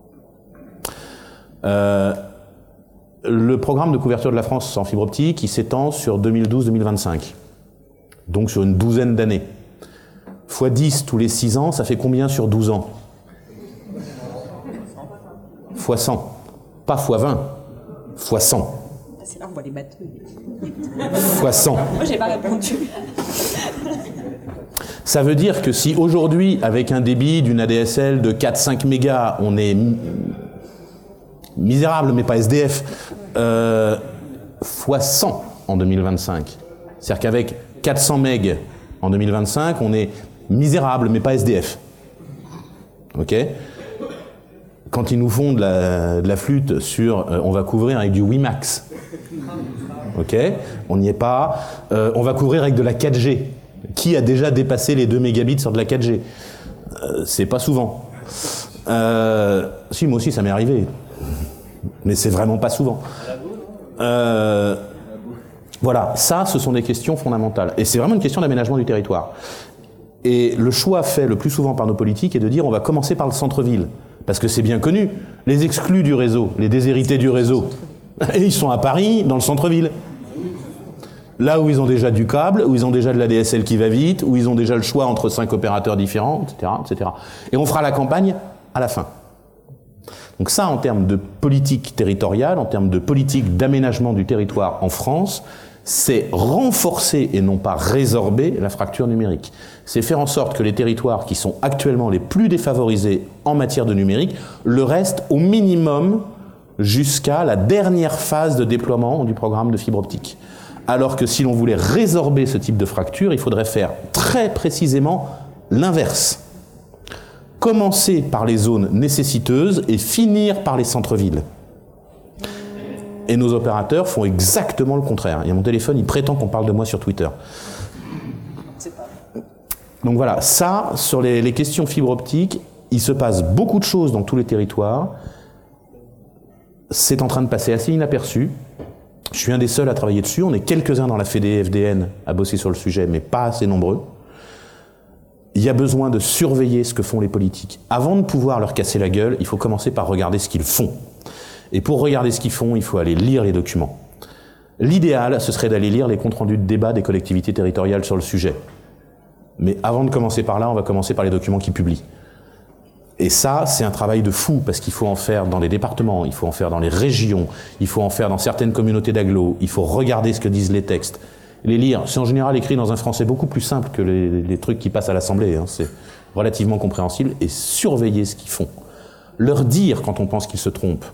Le programme de couverture de la France en fibre optique, il s'étend sur 2012-2025. Donc sur une douzaine d'années. x10 tous les 6 ans, ça fait combien sur 12 ans? x 100. Pas x 20. x 100. C'est là où on voit les bateaux. x 100. Moi, j'ai pas répondu. Ça veut dire que si aujourd'hui, avec un débit d'une ADSL de 4-5 mégas, on est misérable, mais pas SDF, x 100 en 2025. C'est-à-dire qu'avec 400 MB en 2025, on est misérable, mais pas SDF. Ok ? Quand ils nous font de la flûte sur on va couvrir avec du WiMAX. Ok ? On n'y est pas. On va couvrir avec de la 4G. Qui a déjà dépassé les 2 mégabits sur de la 4G ? C'est pas souvent. Si, moi aussi, ça m'est arrivé. Mais c'est vraiment pas souvent. Voilà, ça, ce sont des questions fondamentales. Et c'est vraiment une question d'aménagement du territoire. Et le choix fait le plus souvent par nos politiques est de dire on va commencer par le centre-ville. Parce que c'est bien connu, les exclus du réseau, les déshérités du réseau, et ils sont à Paris, dans le centre-ville. Là où ils ont déjà du câble, où ils ont déjà de la DSL qui va vite, où ils ont déjà le choix entre 5 opérateurs différents, etc., etc. Et on fera la campagne à la fin. Donc ça, en termes de politique territoriale, en termes de politique d'aménagement du territoire en France, c'est renforcer et non pas résorber la fracture numérique. C'est faire en sorte que les territoires qui sont actuellement les plus défavorisés en matière de numérique le restent au minimum jusqu'à la dernière phase de déploiement du programme de fibre optique. Alors que si l'on voulait résorber ce type de fracture, il faudrait faire très précisément l'inverse. Commencer par les zones nécessiteuses et finir par les centres-villes. Et nos opérateurs font exactement le contraire. Il y a mon téléphone, il prétend qu'on parle de moi sur Twitter. Donc voilà, ça, sur les questions fibre optique, il se passe beaucoup de choses dans tous les territoires. C'est en train de passer assez inaperçu. Je suis un des seuls à travailler dessus. On est quelques-uns dans la FDN à bosser sur le sujet, mais pas assez nombreux. Il y a besoin de surveiller ce que font les politiques. Avant de pouvoir leur casser la gueule, il faut commencer par regarder ce qu'ils font. Et pour regarder ce qu'ils font, il faut aller lire les documents. L'idéal, ce serait d'aller lire les comptes rendus de débat des collectivités territoriales sur le sujet. Mais avant de commencer par là, on va commencer par les documents qu'ils publient. Et ça, c'est un travail de fou, parce qu'il faut en faire dans les départements, il faut en faire dans les régions, il faut en faire dans certaines communautés d'agglos, il faut regarder ce que disent les textes, les lire. C'est en général écrit dans un français beaucoup plus simple que les trucs qui passent à l'Assemblée, hein. C'est relativement compréhensible, et surveiller ce qu'ils font. Leur dire quand on pense qu'ils se trompent.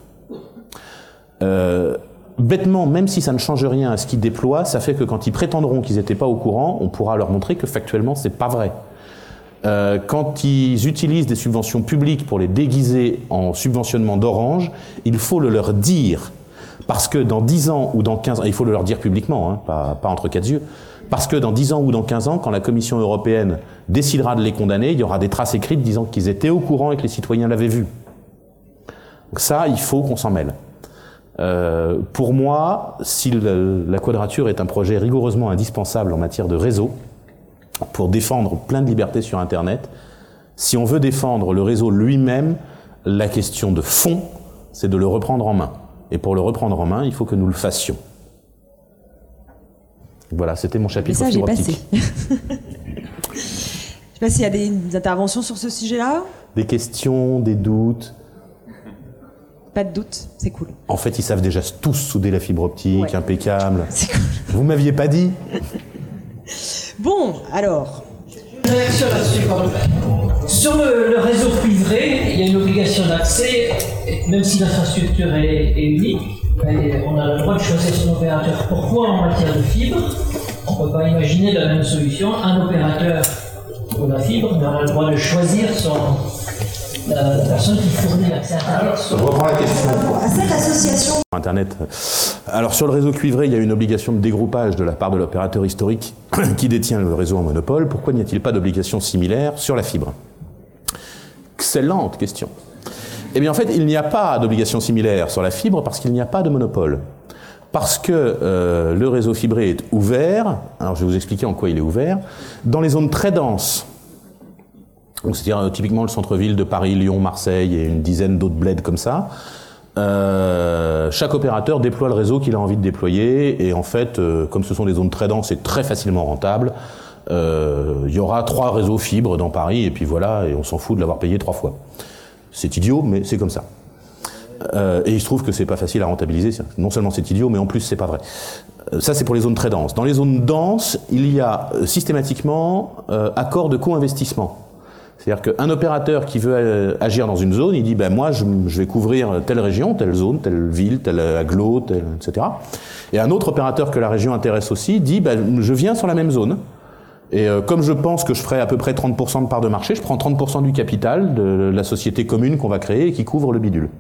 Bêtement, même si ça ne change rien à ce qu'ils déploient, ça fait que quand ils prétendront qu'ils n'étaient pas au courant, on pourra leur montrer que factuellement c'est pas vrai. quand ils utilisent des subventions publiques pour les déguiser en subventionnement d'Orange, il faut le leur dire. Parce que dans 10 ans ou dans 15 ans, il faut le leur dire publiquement, hein, pas entre quatre yeux, parce que dans 10 ans ou dans 15 ans, quand la Commission européenne décidera de les condamner, il y aura des traces écrites disant qu'ils étaient au courant et que les citoyens l'avaient vu. Donc ça, il faut qu'on s'en mêle. Pour moi, si la Quadrature est un projet rigoureusement indispensable en matière de réseau, pour défendre plein de libertés sur Internet, si on veut défendre le réseau lui-même, la question de fond, c'est de le reprendre en main. Et pour le reprendre en main, il faut que nous le fassions. Voilà, c'était mon chapitre fibre optique. Je sais pas s'il y a des interventions sur ce sujet-là. Des questions, des doutes. Pas de doute, c'est cool. En fait, ils savent déjà tous souder la fibre optique, ouais. Impeccable. C'est cool. Vous m'aviez pas dit. Bon, alors. Une réaction là-dessus, quand même. Sur le réseau cuivré, il y a une obligation d'accès, même si l'infrastructure est unique. On a le droit de choisir son opérateur. Pourquoi en matière de fibre, on ne peut pas imaginer la même solution? Un opérateur pour la fibre, mais on a le droit de choisir la personne qui fournit l'accès à Internet. Je reprends la question. À cette association. Internet. Alors sur le réseau cuivré, il y a une obligation de dégroupage de la part de l'opérateur historique qui détient le réseau en monopole. Pourquoi n'y a-t-il pas d'obligation similaire sur la fibre? Excellente question. Eh bien en fait, il n'y a pas d'obligation similaire sur la fibre parce qu'il n'y a pas de monopole. Parce que le réseau fibré est ouvert, alors je vais vous expliquer en quoi il est ouvert, dans les zones très denses. Donc c'est-à-dire typiquement le centre-ville de Paris, Lyon, Marseille et une dizaine d'autres bleds comme ça. Chaque opérateur déploie le réseau qu'il a envie de déployer et en fait, comme ce sont des zones très denses et très facilement rentables, il y aura 3 réseaux fibres dans Paris et puis voilà, et on s'en fout de l'avoir payé 3 fois. C'est idiot, mais c'est comme ça. Et il se trouve que c'est pas facile à rentabiliser. Non seulement c'est idiot, mais en plus c'est pas vrai. Ça c'est pour les zones très denses. Dans les zones denses, il y a systématiquement accord de co-investissement. C'est-à-dire qu'un opérateur qui veut agir dans une zone, il dit ben moi je vais couvrir telle région, telle zone, telle ville, tel agglo, etc. Et un autre opérateur que la région intéresse aussi dit ben je viens sur la même zone. Et comme je pense que je ferai à peu près 30% de part de marché, je prends 30% du capital de la société commune qu'on va créer et qui couvre le bidule.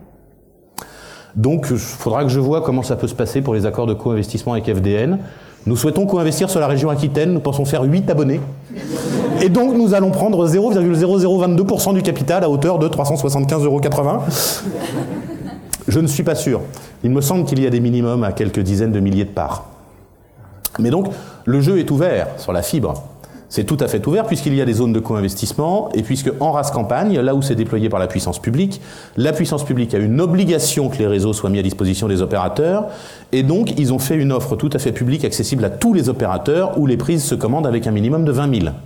Donc il faudra que je vois comment ça peut se passer pour les accords de co-investissement avec FDN. Nous souhaitons co-investir sur la région Aquitaine, nous pensons faire 8 abonnés. Et donc nous allons prendre 0,0022% du capital à hauteur de 375,80 €. Je ne suis pas sûr. Il me semble qu'il y a des minimums à quelques dizaines de milliers de parts. Mais donc le jeu est ouvert sur la fibre. C'est tout à fait ouvert puisqu'il y a des zones de co-investissement et puisque en race campagne, là où c'est déployé par la puissance publique a une obligation que les réseaux soient mis à disposition des opérateurs et donc ils ont fait une offre tout à fait publique accessible à tous les opérateurs où les prises se commandent avec un minimum de 20 000.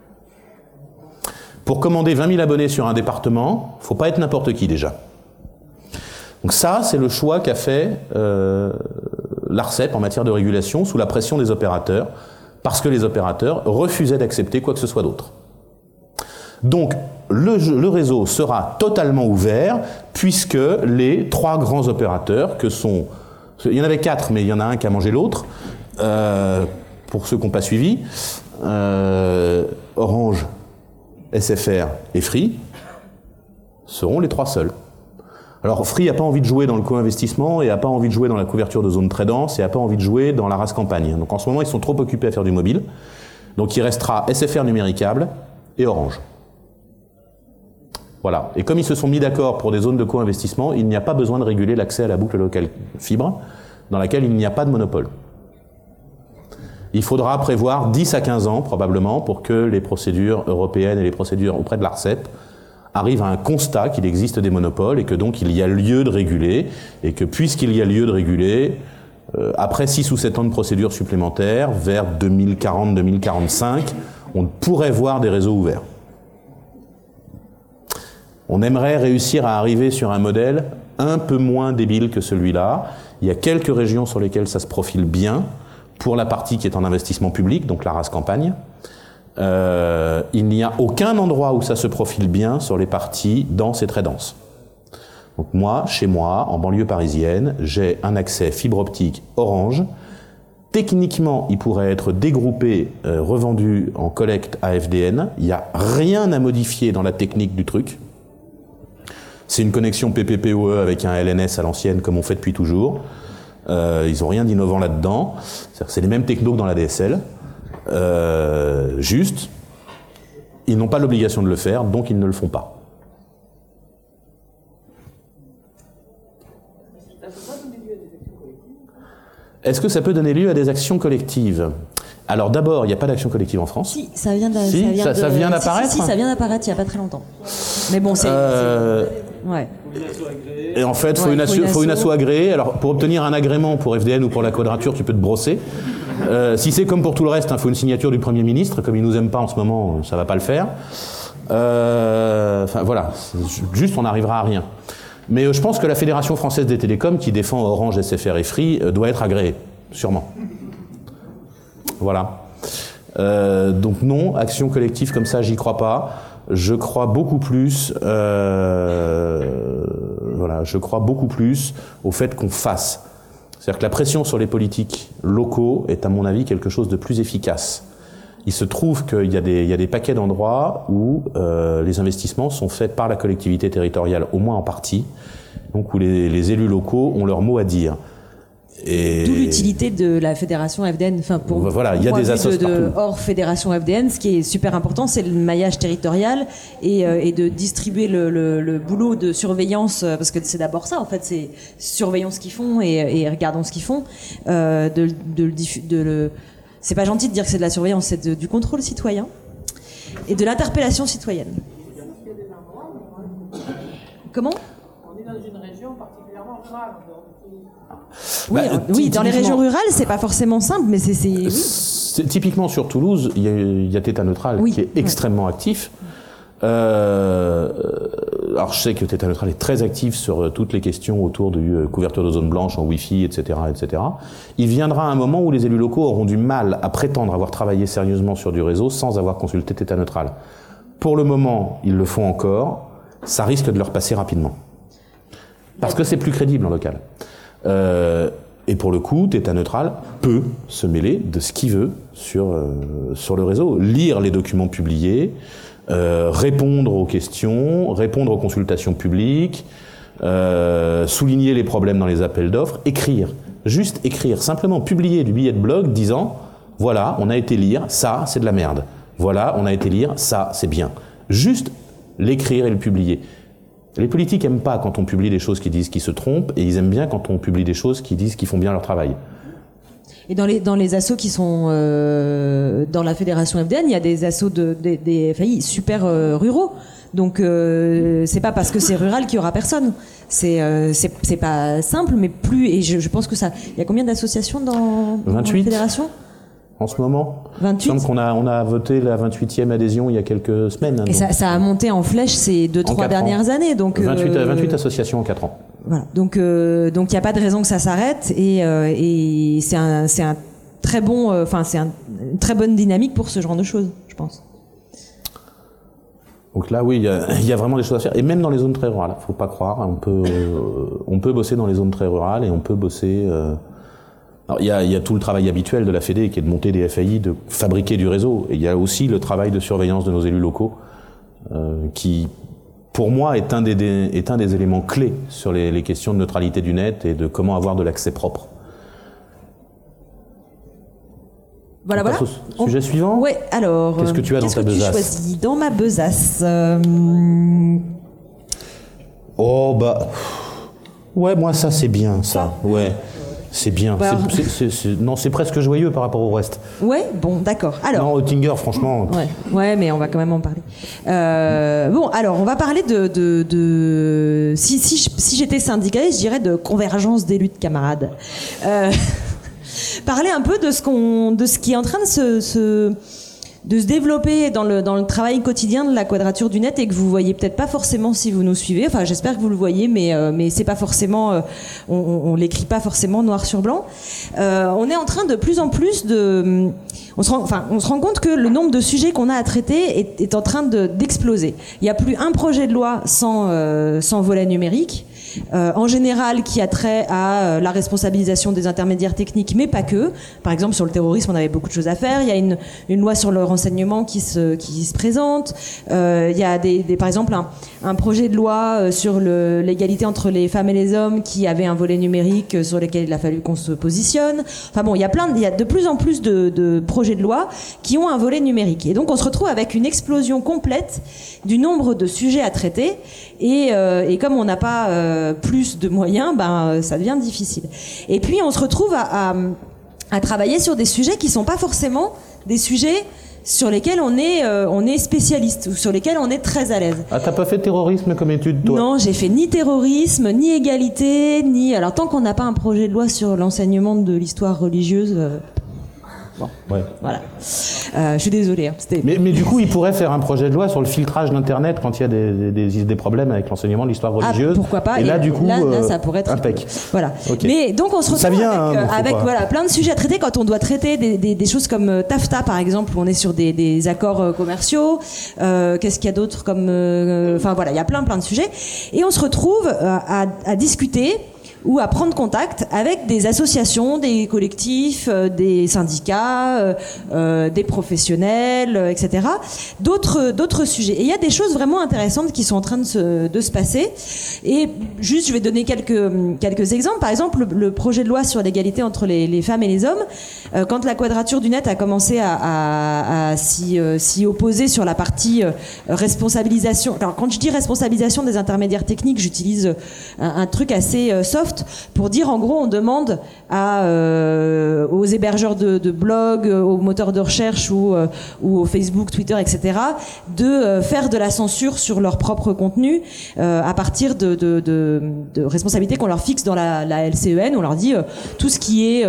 Pour commander 20 000 abonnés sur un département, il ne faut pas être n'importe qui déjà. Donc ça, c'est le choix qu'a fait l'ARCEP en matière de régulation sous la pression des opérateurs, parce que les opérateurs refusaient d'accepter quoi que ce soit d'autre. Donc, le réseau sera totalement ouvert, puisque les 3 grands opérateurs, que sont... Il y en avait 4, mais il y en a un qui a mangé l'autre, pour ceux qui n'ont pas suivi, Orange, SFR et Free, seront les 3 seuls. Alors Free n'a pas envie de jouer dans le co-investissement et n'a pas envie de jouer dans la couverture de zones très denses et n'a pas envie de jouer dans la race campagne. Donc en ce moment, ils sont trop occupés à faire du mobile. Donc il restera SFR numéricable et Orange. Voilà. Et comme ils se sont mis d'accord pour des zones de co-investissement, il n'y a pas besoin de réguler l'accès à la boucle locale fibre, dans laquelle il n'y a pas de monopole. Il faudra prévoir 10 à 15 ans, probablement, pour que les procédures européennes et les procédures auprès de l'ARCEP arrive à un constat qu'il existe des monopoles et que donc il y a lieu de réguler et que puisqu'il y a lieu de réguler, après 6 ou 7 ans de procédures supplémentaires, vers 2040-2045, on pourrait voir des réseaux ouverts. On aimerait réussir à arriver sur un modèle un peu moins débile que celui-là. Il y a quelques régions sur lesquelles ça se profile bien, pour la partie qui est en investissement public, donc la race campagne. Il n'y a aucun endroit où ça se profile bien sur les parties denses et très denses. Donc moi, chez moi, en banlieue parisienne, j'ai un accès fibre optique Orange Techniquement, il pourrait être dégroupé, revendu en collecte à FDN. Il n'y a rien à modifier dans la technique du truc. C'est une connexion PPPoE avec un LNS à l'ancienne, comme on fait depuis toujours. Ils n'ont rien d'innovant là-dedans. C'est les mêmes technos que dans la DSL. Juste, ils n'ont pas l'obligation de le faire, donc ils ne le font pas. Est-ce que ça peut donner lieu à des actions collectives ? Alors d'abord, il n'y a pas d'action collective en France. Si, ça vient ça vient d'apparaître. Si, ça vient d'apparaître il n'y a pas très longtemps. Mais bon, c'est ouais. Et en fait, faut une asso agréée. Alors pour obtenir un agrément pour FDN ou pour la Quadrature, tu peux te brosser. Si c'est comme pour tout le reste, faut une signature du Premier ministre. Comme il nous aime pas en ce moment, ça va pas le faire. Enfin voilà, juste on n'arrivera à rien. Mais je pense que la Fédération française des télécoms, qui défend Orange, SFR et Free, doit être agréée, sûrement. Voilà. Donc non, action collective comme ça, j'y crois pas. Je crois beaucoup plus, je crois beaucoup plus au fait qu'on fasse. C'est-à-dire que la pression sur les politiques locaux est, à mon avis, quelque chose de plus efficace. Il se trouve qu'il y a des paquets d'endroits où les investissements sont faits par la collectivité territoriale, au moins en partie, donc où les élus locaux ont leur mot à dire. Et d'où l'utilité de la fédération FDN. Enfin, pour voilà, il y a des assos hors fédération FDN, ce qui est super important, c'est le maillage territorial et de distribuer le boulot de surveillance, parce que c'est d'abord ça, en fait, c'est surveillons ce qu'ils font et regardons ce qu'ils font. C'est pas gentil de dire que c'est de la surveillance, c'est du contrôle citoyen et de l'interpellation citoyenne. Comment ? On est dans une région particulièrement rurale. Oui, dans les régions rurales, c'est pas forcément simple, mais oui. Typiquement sur Toulouse, il y a Theta Neutral qui est extrêmement actif. Alors je sais que Theta Neutral est très actif sur toutes les questions autour de couverture de zones blanches en Wi-Fi, etc., etc. Il viendra un moment où les élus locaux auront du mal à prétendre avoir travaillé sérieusement sur du réseau sans avoir consulté Theta Neutral. Pour le moment, ils le font encore. Ça risque de leur passer rapidement. Parce que c'est plus crédible en local. Et pour le coup, Theta Neutral peut se mêler de ce qu'il veut sur le réseau. Lire les documents publiés, répondre aux questions, répondre aux consultations publiques, souligner les problèmes dans les appels d'offres, écrire. Juste écrire. Simplement publier du billet de blog disant « Voilà, on a été lire, ça, c'est de la merde. Voilà, on a été lire, ça, c'est bien. » Juste l'écrire et le publier. Les politiques aiment pas quand on publie des choses qui disent qu'ils se trompent, et ils aiment bien quand on publie des choses qui disent qu'ils font bien leur travail. Et dans les assos qui sont dans la fédération FDN, il y a des assos des FAI super ruraux. Donc c'est pas parce que c'est rural qu'il y aura personne. C'est pas simple, mais plus. Et je pense que ça. Il y a combien d'associations dans la fédération ? En ce moment, 28. Il me semble qu'on a voté la 28e adhésion il y a quelques semaines. Et ça a monté en flèche ces 2-3 dernières années. Donc 28 associations en 4 ans. Voilà. Donc il n'y a pas de raison que ça s'arrête et c'est un très bon, c'est une très bonne dynamique pour ce genre de choses, je pense. Donc là, oui, il y a vraiment des choses à faire, et même dans les zones très rurales. Faut pas croire, on peut bosser dans les zones très rurales et on peut bosser. Alors il y a tout le travail habituel de la Fédé qui est de monter des FAI, de fabriquer du réseau, et il y a aussi le travail de surveillance de nos élus locaux qui, pour moi, est un des éléments clés sur les questions de neutralité du net et de comment avoir de l'accès propre. Voilà. Sujet suivant. Ouais, alors. Qu'est-ce que tu as dans ta besace ? Qu'est-ce que tu choisis dans ma besace Oh bah. Ouais, moi ça c'est bien, ça. Ouais. C'est bien. Bah, non, c'est presque joyeux par rapport au reste. Ouais, bon, d'accord. Alors. Non, Oettinger, franchement. Ouais, mais on va quand même en parler. Bon, alors, on va parler si j'étais syndicaliste, je dirais de convergence d'élus de camarades. Parler un peu de ce qui est en train de se développer dans le travail quotidien de la Quadrature du Net et que vous voyez peut-être pas forcément si vous nous suivez. Enfin, j'espère que vous le voyez, mais c'est pas forcément, on l'écrit pas forcément noir sur blanc. On est en train de plus en plus on se rend compte que le nombre de sujets qu'on a à traiter est en train d'exploser. Il y a plus un projet de loi sans volet numérique. en général qui a trait à la responsabilisation des intermédiaires techniques, mais pas que. Par exemple, sur le terrorisme, on avait beaucoup de choses à faire. Il y a une loi sur le renseignement qui se présente. Il y a par exemple un projet de loi sur l'égalité entre les femmes et les hommes qui avait un volet numérique sur lequel il a fallu qu'on se positionne. Enfin bon, il y a de plus en plus de projets de loi qui ont un volet numérique. Et donc on se retrouve avec une explosion complète du nombre de sujets à traiter. Et comme on n'a pas plus de moyens, ça devient difficile. Et puis on se retrouve à travailler sur des sujets qui sont pas forcément des sujets sur lesquels on est spécialiste ou sur lesquels on est très à l'aise. Ah, t'as pas fait terrorisme comme étude, toi? Non, j'ai fait ni terrorisme, ni égalité, ni... Alors tant qu'on n'a pas un projet de loi sur l'enseignement de l'histoire religieuse... Bon, ouais. Voilà. Je suis désolée. Hein, mais du coup, il pourrait faire un projet de loi sur le filtrage d'Internet quand il y a des problèmes avec l'enseignement de l'histoire religieuse. Pourquoi pas? Et là, du coup, là, ça pourrait être impec. Voilà. Okay. Mais donc, on se retrouve avec plein de sujets à traiter quand on doit traiter des choses comme TAFTA, par exemple, où on est sur des accords commerciaux. Qu'est-ce qu'il y a d'autre comme... Enfin, voilà, il y a plein de sujets. Et on se retrouve à discuter ou à prendre contact avec des associations, des collectifs, des syndicats, des professionnels, etc. D'autres sujets. Et il y a des choses vraiment intéressantes qui sont en train de se passer. Et juste, je vais donner quelques exemples. Par exemple, le projet de loi sur l'égalité entre les femmes et les hommes. Quand la Quadrature du Net a commencé à s'y opposer sur la partie responsabilisation. Alors, quand je dis responsabilisation des intermédiaires techniques, j'utilise un truc assez soft pour dire, en gros, on demande aux hébergeurs de blogs, aux moteurs de recherche ou au Facebook, Twitter, etc., de faire de la censure sur leur propre contenu à partir de responsabilités qu'on leur fixe dans la LCEN. On leur dit tout ce qui est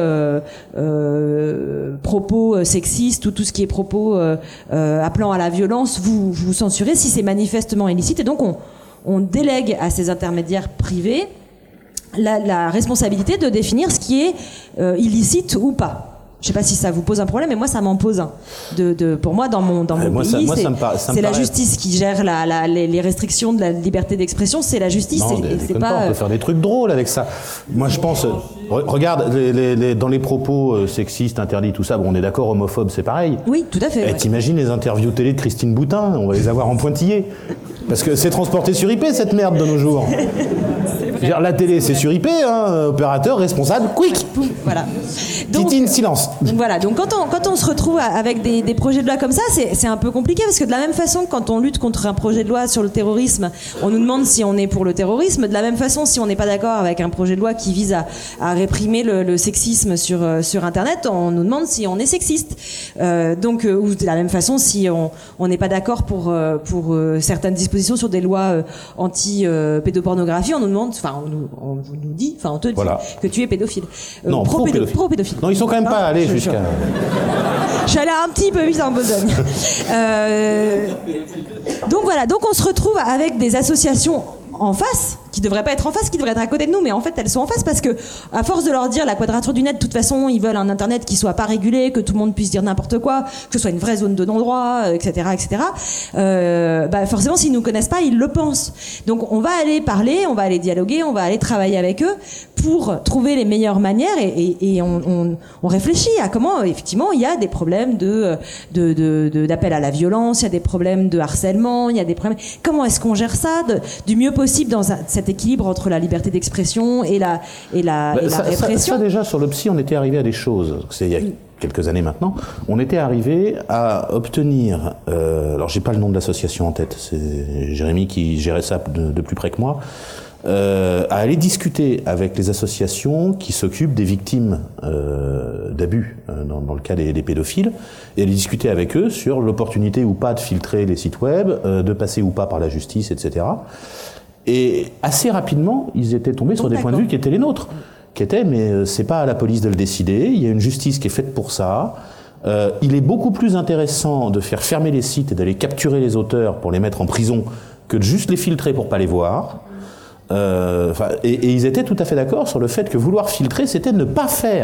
propos sexistes ou tout ce qui est propos appelant à la violence, vous censurez si c'est manifestement illicite. Et donc on délègue à ces intermédiaires privés la responsabilité de définir ce qui est illicite ou pas. Je sais pas si ça vous pose un problème, mais moi ça m'en pose un. Pour moi, dans mon pays, c'est la justice qui gère les restrictions de la liberté d'expression. C'est la justice. Non, c'est pas. On peut faire des trucs drôles avec ça. Moi, je pense. Regarde, dans les propos sexistes, interdits, tout ça. Bon, on est d'accord, homophobes, c'est pareil. Oui, tout à fait. Ouais. T'imagines les interviews télé de Christine Boutin? On va les avoir en pointillé. Parce que c'est transporté sur IP, cette merde, de nos jours. Dire, la télé, c'est sur IP, hein, opérateur, responsable, quick. Voilà. Donc, Titine, silence. Donc voilà. Donc quand on se retrouve avec des projets de loi comme ça, c'est un peu compliqué parce que de la même façon que quand on lutte contre un projet de loi sur le terrorisme, on nous demande si on est pour le terrorisme. De la même façon, si on n'est pas d'accord avec un projet de loi qui vise à réprimer le sexisme sur Internet, on nous demande si on est sexiste. Ou de la même façon, si on n'est pas d'accord pour certaines dispositions sur des lois anti-pédopornographie, on nous demande, on nous dit, on te dit que tu es pédophile. Non, pro-pédophile. Non, ils sont quand même pas allés jusqu'à... Je suis allée un petit peu vite en besogne. Donc voilà, donc on se retrouve avec des associations en face, qui devraient pas être en face, qui devraient être à côté de nous, mais en fait elles sont en face parce que à force de leur dire la Quadrature du Net, de toute façon ils veulent un internet qui soit pas régulé, que tout le monde puisse dire n'importe quoi, que ce soit une vraie zone de non-droit, etc., etc. Forcément s'ils nous connaissent pas, ils le pensent. Donc on va aller parler, on va aller dialoguer, on va aller travailler avec eux pour trouver les meilleures manières et on réfléchit à comment effectivement il y a des problèmes d'appel à la violence, il y a des problèmes de harcèlement, il y a des problèmes. Comment est-ce qu'on gère ça du mieux possible dans cet équilibre entre la liberté d'expression et la répression? Ça déjà sur le psy, on était arrivé à des choses. C'est il y a quelques années maintenant, on était arrivé à obtenir. Alors j'ai pas le nom de l'association en tête. C'est Jérémy qui gérait ça de plus près que moi. À aller discuter avec les associations qui s'occupent des victimes d'abus dans le cas des pédophiles, et aller discuter avec eux sur l'opportunité ou pas de filtrer les sites web, de passer ou pas par la justice, etc. Et assez rapidement, ils étaient tombés sur des points de vue qui étaient les nôtres, qui étaient mais c'est pas à la police de le décider, il y a une justice qui est faite pour ça. Il est beaucoup plus intéressant de faire fermer les sites et d'aller capturer les auteurs pour les mettre en prison que de juste les filtrer pour pas les voir. Et ils étaient tout à fait d'accord sur le fait que vouloir filtrer, c'était ne pas faire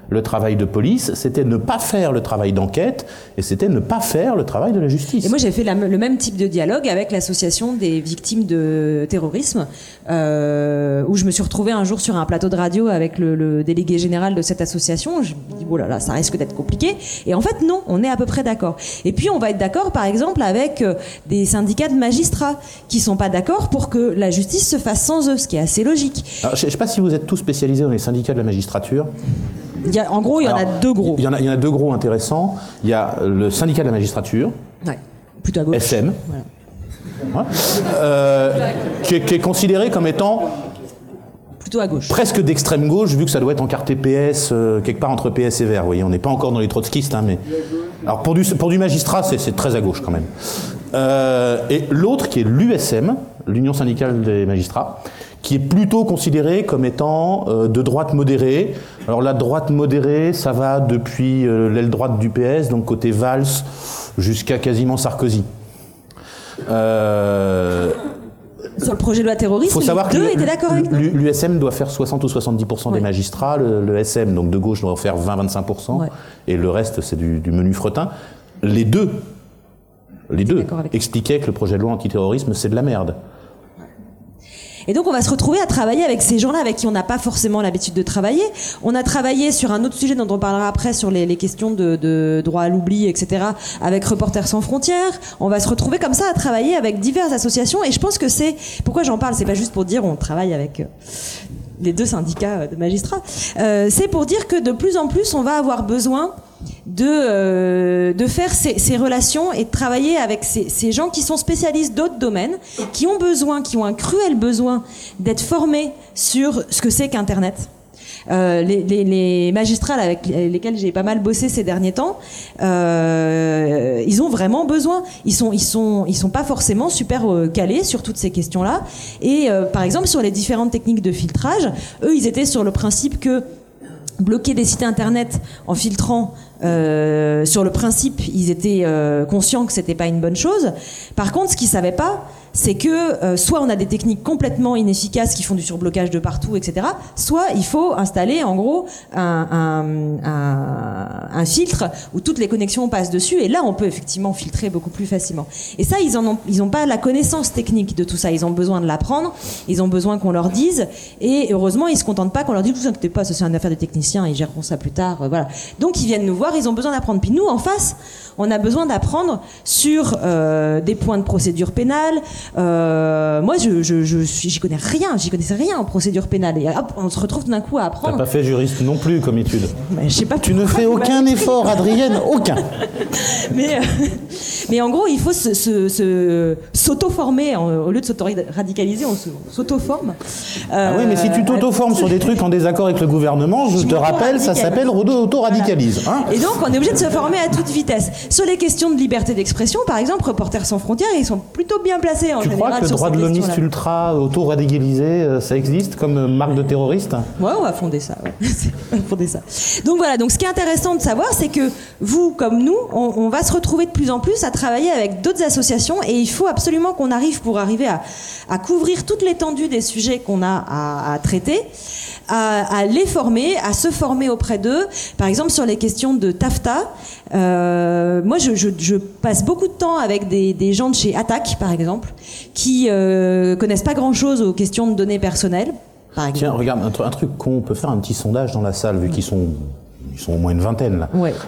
le travail de police, c'était ne pas faire le travail d'enquête, et c'était ne pas faire le travail de la justice. Et moi, j'ai fait le même type de dialogue avec l'association des victimes de terrorisme, où je me suis retrouvée un jour sur un plateau de radio avec le délégué général de cette association. Je me dis, oh là là, ça risque d'être compliqué. Et en fait, non, on est à peu près d'accord. Et puis, on va être d'accord, par exemple, avec des syndicats de magistrats qui sont pas d'accord pour que la justice se fasse sans eux, ce qui est assez logique. Alors, je ne sais pas si vous êtes tous spécialisés dans les syndicats de la magistrature. En gros, il y en a deux gros. Il y en a deux gros intéressants. Il y a le syndicat de la magistrature, Ouais, plutôt à gauche. SM, Voilà. qui est considéré comme étant Plutôt à gauche. presque d'extrême gauche, vu que ça doit être encarté PS, quelque part entre PS et Vert. Vous voyez, on n'est pas encore dans les trotskistes, hein, mais alors pour du magistrat, c'est très à gauche quand même. Et l'autre qui est l'USM, l'Union syndicale des magistrats, qui est plutôt considéré comme étant de droite modérée. Alors la droite modérée, ça va depuis l'aile droite du PS, donc côté Valls, jusqu'à quasiment Sarkozy. Sur le projet de loi terroriste, Faut savoir les deux étaient d'accord avec nous. l'USM doit faire 60 ou 70% des magistrats, le SM, donc de gauche, doit en faire 20-25%, et le reste, c'est du menu fretin. Les deux expliquaient que le projet de loi antiterrorisme, c'est de la merde. Et donc on va se retrouver à travailler avec ces gens-là avec qui on n'a pas forcément l'habitude de travailler. On a travaillé sur un autre sujet dont on parlera après, sur les questions de droit à l'oubli, etc., avec Reporters sans frontières. On va se retrouver comme ça à travailler avec diverses associations, et je pense que pourquoi j'en parle, c'est pas juste pour dire on travaille avec les deux syndicats de magistrats, c'est pour dire que de plus en plus on va avoir besoin de faire ces relations et de travailler avec ces gens qui sont spécialistes d'autres domaines, qui ont un cruel besoin d'être formés sur ce que c'est qu'Internet. Les magistrats avec lesquels j'ai pas mal bossé ces derniers temps, ils ont vraiment besoin. Ils sont pas forcément super calés sur toutes ces questions-là. Et par exemple sur les différentes techniques de filtrage, eux ils étaient sur le principe que bloquer des sites internet en filtrant, sur le principe, ils étaient conscients que c'était pas une bonne chose. Par contre, ce qu'ils savaient pas, c'est que soit on a des techniques complètement inefficaces qui font du surblocage de partout, etc. Soit il faut installer en gros un filtre où toutes les connexions passent dessus, et là on peut effectivement filtrer beaucoup plus facilement. Et ça, ils ont pas la connaissance technique de tout ça. Ils ont besoin de l'apprendre, ils ont besoin qu'on leur dise, et heureusement ils se contentent pas qu'on leur dise vous inquiétez pas, ça c'est une affaire de techniciens, ils géreront ça plus tard, voilà. Donc ils viennent nous voir, ils ont besoin d'apprendre. Puis nous en face, on a besoin d'apprendre sur des points de procédure pénale. Moi, j'y connaissais rien en procédure pénale. Et hop, on se retrouve tout d'un coup à apprendre. T'as pas fait juriste non plus comme étude. Mais je sais pas. Tu ne fais aucun effort, Adrienne, aucun. Mais en gros, il faut s'auto-former au lieu de s'auto-radicaliser, on s'auto-forme. Oui, mais si tu t'auto-formes sur des trucs en désaccord avec le gouvernement, je te rappelle, ça s'appelle auto-radicalise. Hein. Et donc, on est obligé de se former à toute vitesse. Sur les questions de liberté d'expression, par exemple, Reporters sans frontières, ils sont plutôt bien placés en général. Tu crois que le droit de l'homiste ultra auto-radicalisé, ça existe comme marque de terroriste ? Ouais, on va fonder ça. Ouais. On va fonder ça. Donc voilà, donc ce qui est intéressant de savoir, c'est que vous, comme nous, on va se retrouver de plus en plus à travailler avec d'autres associations, et il faut absolument qu'on arrive pour arriver à couvrir toute l'étendue des sujets qu'on a à traiter, à les former, à se former auprès d'eux. Par exemple, sur les questions de TAFTA, moi je passe beaucoup de temps avec des gens de chez Attac, par exemple, qui connaissent pas grand-chose aux questions de données personnelles. Tiens, regarde, un truc con, on peut faire un petit sondage dans la salle, vu qu'ils sont au moins une vingtaine, là. Ouais.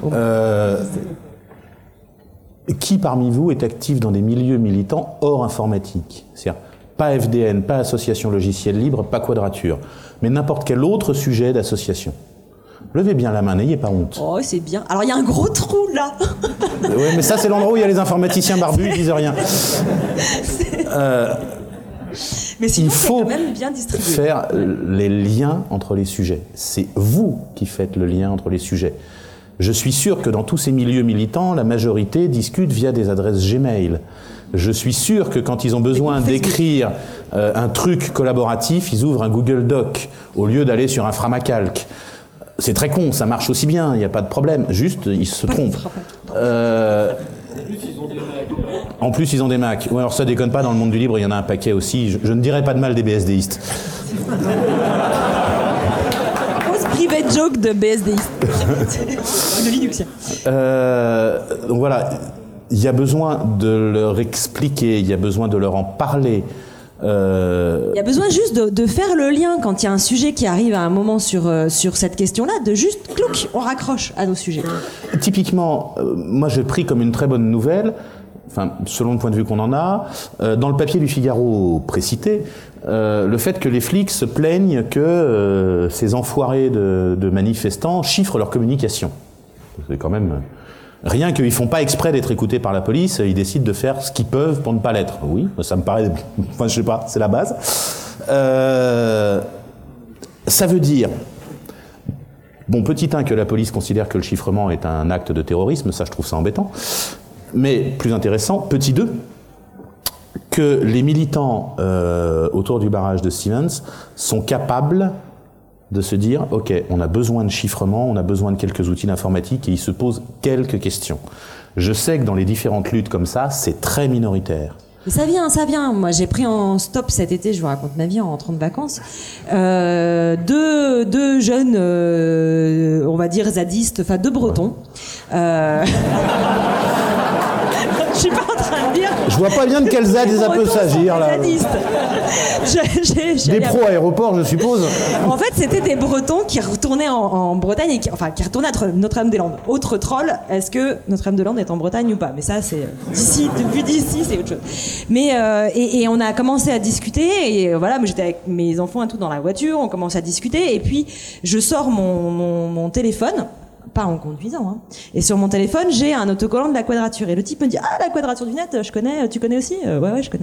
Qui parmi vous est actif dans des milieux militants hors informatique ? C'est-à-dire, pas FDN, pas association logicielle libre, pas Quadrature, mais n'importe quel autre sujet d'association. Levez bien la main, n'ayez pas honte. Oh, c'est bien. Alors, il y a un gros trou, là. Oui, mais ça, c'est l'endroit où il y a les informaticiens barbus, ils disent rien. Mais sinon, il faut quand même bien distribué. faire les liens entre les sujets. C'est vous qui faites le lien entre les sujets. Je suis sûr que dans tous ces milieux militants, la majorité discute via des adresses Gmail. Je suis sûr que quand ils ont besoin d'écrire un truc collaboratif, ils ouvrent un Google Doc au lieu d'aller sur un Framacalc. C'est très con, ça marche aussi bien, il n'y a pas de problème. Juste, ils se trompent. En plus, ils ont des Macs. Ouais, alors ça déconne pas, dans le monde du libre, il y en a un paquet aussi. Je ne dirais pas de mal des BSDistes. Private joke joke de BSDI. De Linuxien. Donc voilà, il y a besoin de leur expliquer, il y a besoin de leur en parler. Il y a besoin juste de faire le lien quand il y a un sujet qui arrive à un moment sur cette question-là, de juste, clouc, on raccroche à nos sujets. Typiquement, moi j'ai pris comme une très bonne nouvelle, enfin selon le point de vue qu'on en a, dans le papier du Figaro précité, le fait que les flics se plaignent que ces enfoirés de manifestants chiffrent leur communication. C'est quand même... Rien qu'ils font pas exprès d'être écoutés par la police, ils décident de faire ce qu'ils peuvent pour ne pas l'être. Oui, ça me paraît... Enfin, je sais pas, c'est la base. Ça veut dire... Bon, petit 1, que la police considère que le chiffrement est un acte de terrorisme, ça je trouve ça embêtant. Mais plus intéressant, petit 2, que les militants autour du barrage de Stevens sont capables de se dire, ok, on a besoin de chiffrement, on a besoin de quelques outils d'informatique, et ils se posent quelques questions. Je sais que dans les différentes luttes comme ça, c'est très minoritaire. Mais ça vient. Moi, j'ai pris en stop cet été, je vous raconte ma vie en rentrant de vacances, deux jeunes, on va dire zadistes, enfin deux Bretons. Je suis pas en train de dire... Je vois pas bien de quel ZAD ça peut s'agir, là. Des pro-aéroports, je suppose. En fait, c'était des Bretons qui retournaient en Bretagne, et qui retournaient à Notre-Dame-des-Landes. Autre troll, est-ce que Notre-Dame-des-Landes est en Bretagne ou pas? Mais ça, c'est depuis d'ici, c'est autre chose. Mais et on a commencé à discuter, et voilà, moi j'étais avec mes enfants et tout dans la voiture, on commence à discuter, et puis je sors mon téléphone. Pas en conduisant, hein. Et sur mon téléphone, j'ai un autocollant de la Quadrature. Et le type me dit, la Quadrature du Net, je connais, tu connais aussi? Ouais, je connais.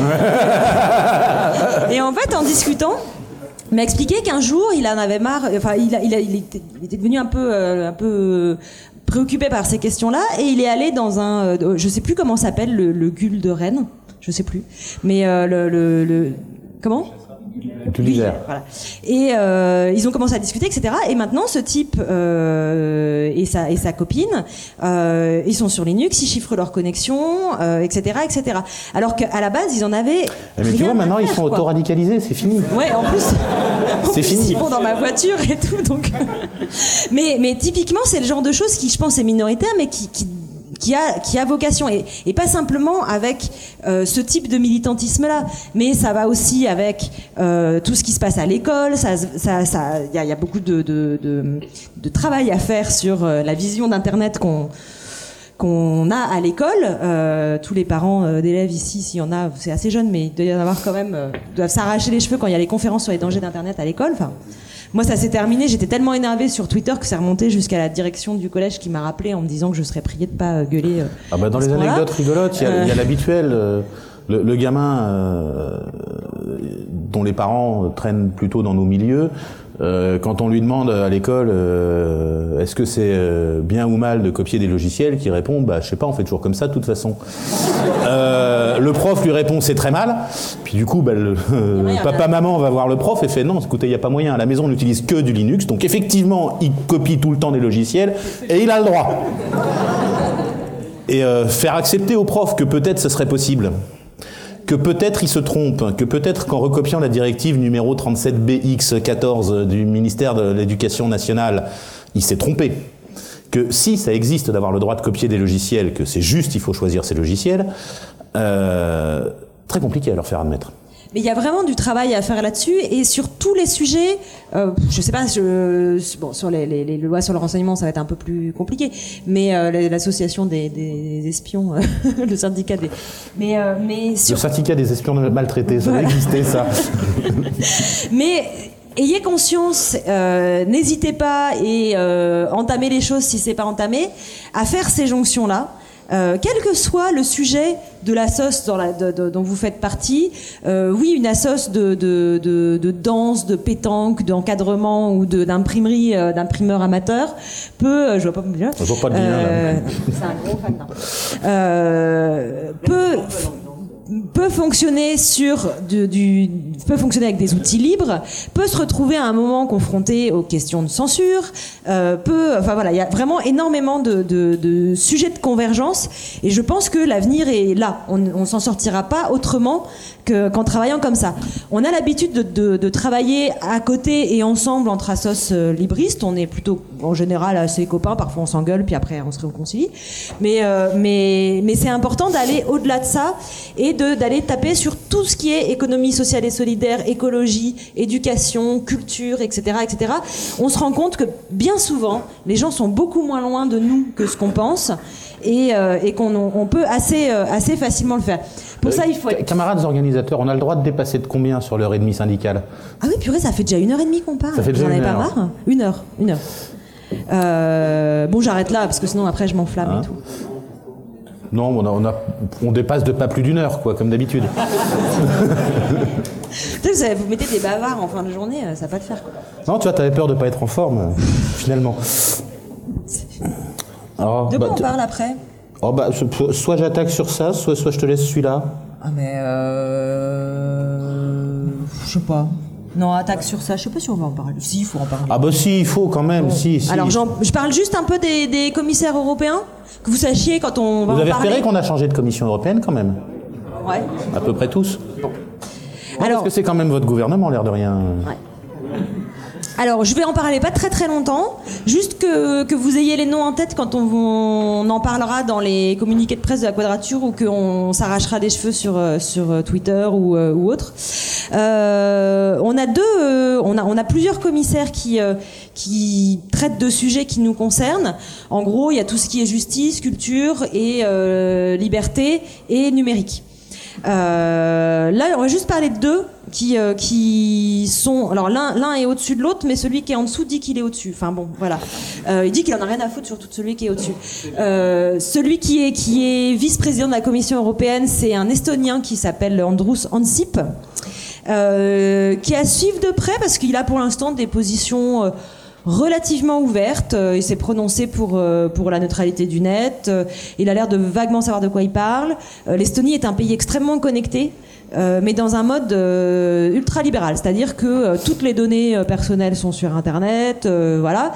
Et en fait, en discutant, il m'a expliqué qu'un jour, il en avait marre, enfin, il était devenu un peu préoccupé par ces questions-là, et il est allé dans un, je sais plus comment s'appelle, le GUL de Rennes, je sais plus, mais comment? Voilà. Et ils ont commencé à discuter, etc. Et maintenant, ce type et sa copine, ils sont sur Linux, ils chiffrent leur connexion, etc., etc. Alors qu'à la base, ils en avaient. Mais tu vois, maintenant, ils sont auto-radicalisés, c'est fini. Ouais, en plus, c'est fini. Ils vont dans ma voiture et tout, donc. mais typiquement, c'est le genre de choses qui, je pense, est minoritaire, mais qui a vocation, et pas simplement avec ce type de militantisme-là, mais ça va aussi avec tout ce qui se passe à l'école. Il y a beaucoup de travail à faire sur la vision d'Internet qu'on a à l'école. Tous les parents d'élèves ici, s'il y en a, c'est assez jeune, mais il doit y en avoir quand même, doivent s'arracher les cheveux quand il y a les conférences sur les dangers d'Internet à l'école. Enfin, moi, ça s'est terminé. J'étais tellement énervée sur Twitter que c'est remonté jusqu'à la direction du collège qui m'a rappelé en me disant que je serais priée de pas gueuler. Dans les anecdotes rigolotes, il y a l'habituel. Le gamin dont les parents traînent plutôt dans nos milieux, quand on lui demande à l'école est-ce que c'est bien ou mal de copier des logiciels, qui répond je sais pas, on fait toujours comme ça de toute façon. Le prof lui répond c'est très mal, puis du coup papa maman va voir le prof et fait non, écoutez, il y a pas moyen, à la maison on n'utilise que du Linux, donc effectivement il copie tout le temps des logiciels et il a le droit. Et faire accepter au prof que peut-être ce serait possible, que peut-être il se trompe, que peut-être qu'en recopiant la directive numéro 37BX14 du ministère de l'Éducation nationale, il s'est trompé. Que si ça existe d'avoir le droit de copier des logiciels, que c'est juste, il faut choisir ces logiciels, très compliqué à leur faire admettre. Mais il y a vraiment du travail à faire là-dessus, et sur tous les sujets, je sais pas, sur les lois sur le renseignement, ça va être un peu plus compliqué, mais l'association des espions, le syndicat des... Mais sur... Le syndicat des espions maltraités, ça va exister, ça. Mais... ayez conscience, n'hésitez pas, et entamez les choses si c'est pas entamé, à faire ces jonctions-là. Quel que soit le sujet de la sauce dont vous faites partie, oui, une assoce de danse, de pétanque, d'encadrement ou d'imprimerie, d'imprimeur amateur peut, je vois pas bien. Je vois pas de lien, là. C'est un gros fan. Peut peut fonctionner peut fonctionner avec des outils libres, peut se retrouver à un moment confronté aux questions de censure, il y a vraiment énormément de sujets de convergence, et je pense que l'avenir est là. On s'en sortira pas autrement qu'en travaillant comme ça. On a l'habitude de travailler à côté et ensemble entre assos libristes. On est plutôt en général assez copains, parfois on s'engueule puis après on se réconcilie. Mais c'est important d'aller au-delà de ça et d'aller taper sur tout ce qui est économie sociale et solidaire, écologie, éducation, culture, etc., etc. On se rend compte que bien souvent, les gens sont beaucoup moins loin de nous que ce qu'on pense et qu'on peut assez facilement le faire. Pour ça, il faut être... Camarades organisateurs, on a le droit de dépasser de combien sur l'heure et demie syndicale ? Ah oui, purée, ça fait déjà 1h30 qu'on parle. Ça fait déjà Vous en avez une pas heure. marre ? Une heure. Bon, j'arrête là, parce que sinon après je m'enflamme et tout. Non, on dépasse de pas plus d'une heure, quoi, comme d'habitude. Peut-être que vous mettez des bavards en fin de journée, ça va pas le faire, quoi. Non, tu vois, t'avais peur de pas être en forme, finalement. Alors, De quoi on parle après ? soit j'attaque sur ça, soit je te laisse celui-là. Ah mais je sais pas. Non, attaque sur ça, je sais pas si on va en parler. Si, il faut en parler. Ah bah si, il faut quand même, si. Alors je parle juste un peu des commissaires européens, que vous sachiez quand on va Vous en avez parler. repéré qu'on a changé de commission européenne quand même ? Ouais. À peu près tous. Alors, parce que c'est quand même votre gouvernement, l'air de rien. Ouais. Alors, je vais en parler pas très très longtemps, juste que vous ayez les noms en tête quand on en parlera dans les communiqués de presse de la Quadrature ou qu'on s'arrachera les cheveux sur Twitter ou autre. On a plusieurs commissaires qui traitent de sujets qui nous concernent. En gros, il y a tout ce qui est justice, culture et liberté et numérique. Là, on va juste parler de deux qui sont... Alors, l'un est au-dessus de l'autre, mais celui qui est en dessous dit qu'il est au-dessus. Enfin bon, voilà. Il dit qu'il en a rien à foutre sur tout celui qui est au-dessus. Celui qui est vice-président de la Commission européenne, c'est un Estonien qui s'appelle Andrus Ansip, qui est à suivre de près parce qu'il a pour l'instant des positions... relativement ouverte, il s'est prononcé pour la neutralité du net, il a l'air de vaguement savoir de quoi il parle. L'Estonie est un pays extrêmement connecté, mais dans un mode ultra-libéral, c'est-à-dire que toutes les données personnelles sont sur Internet, voilà.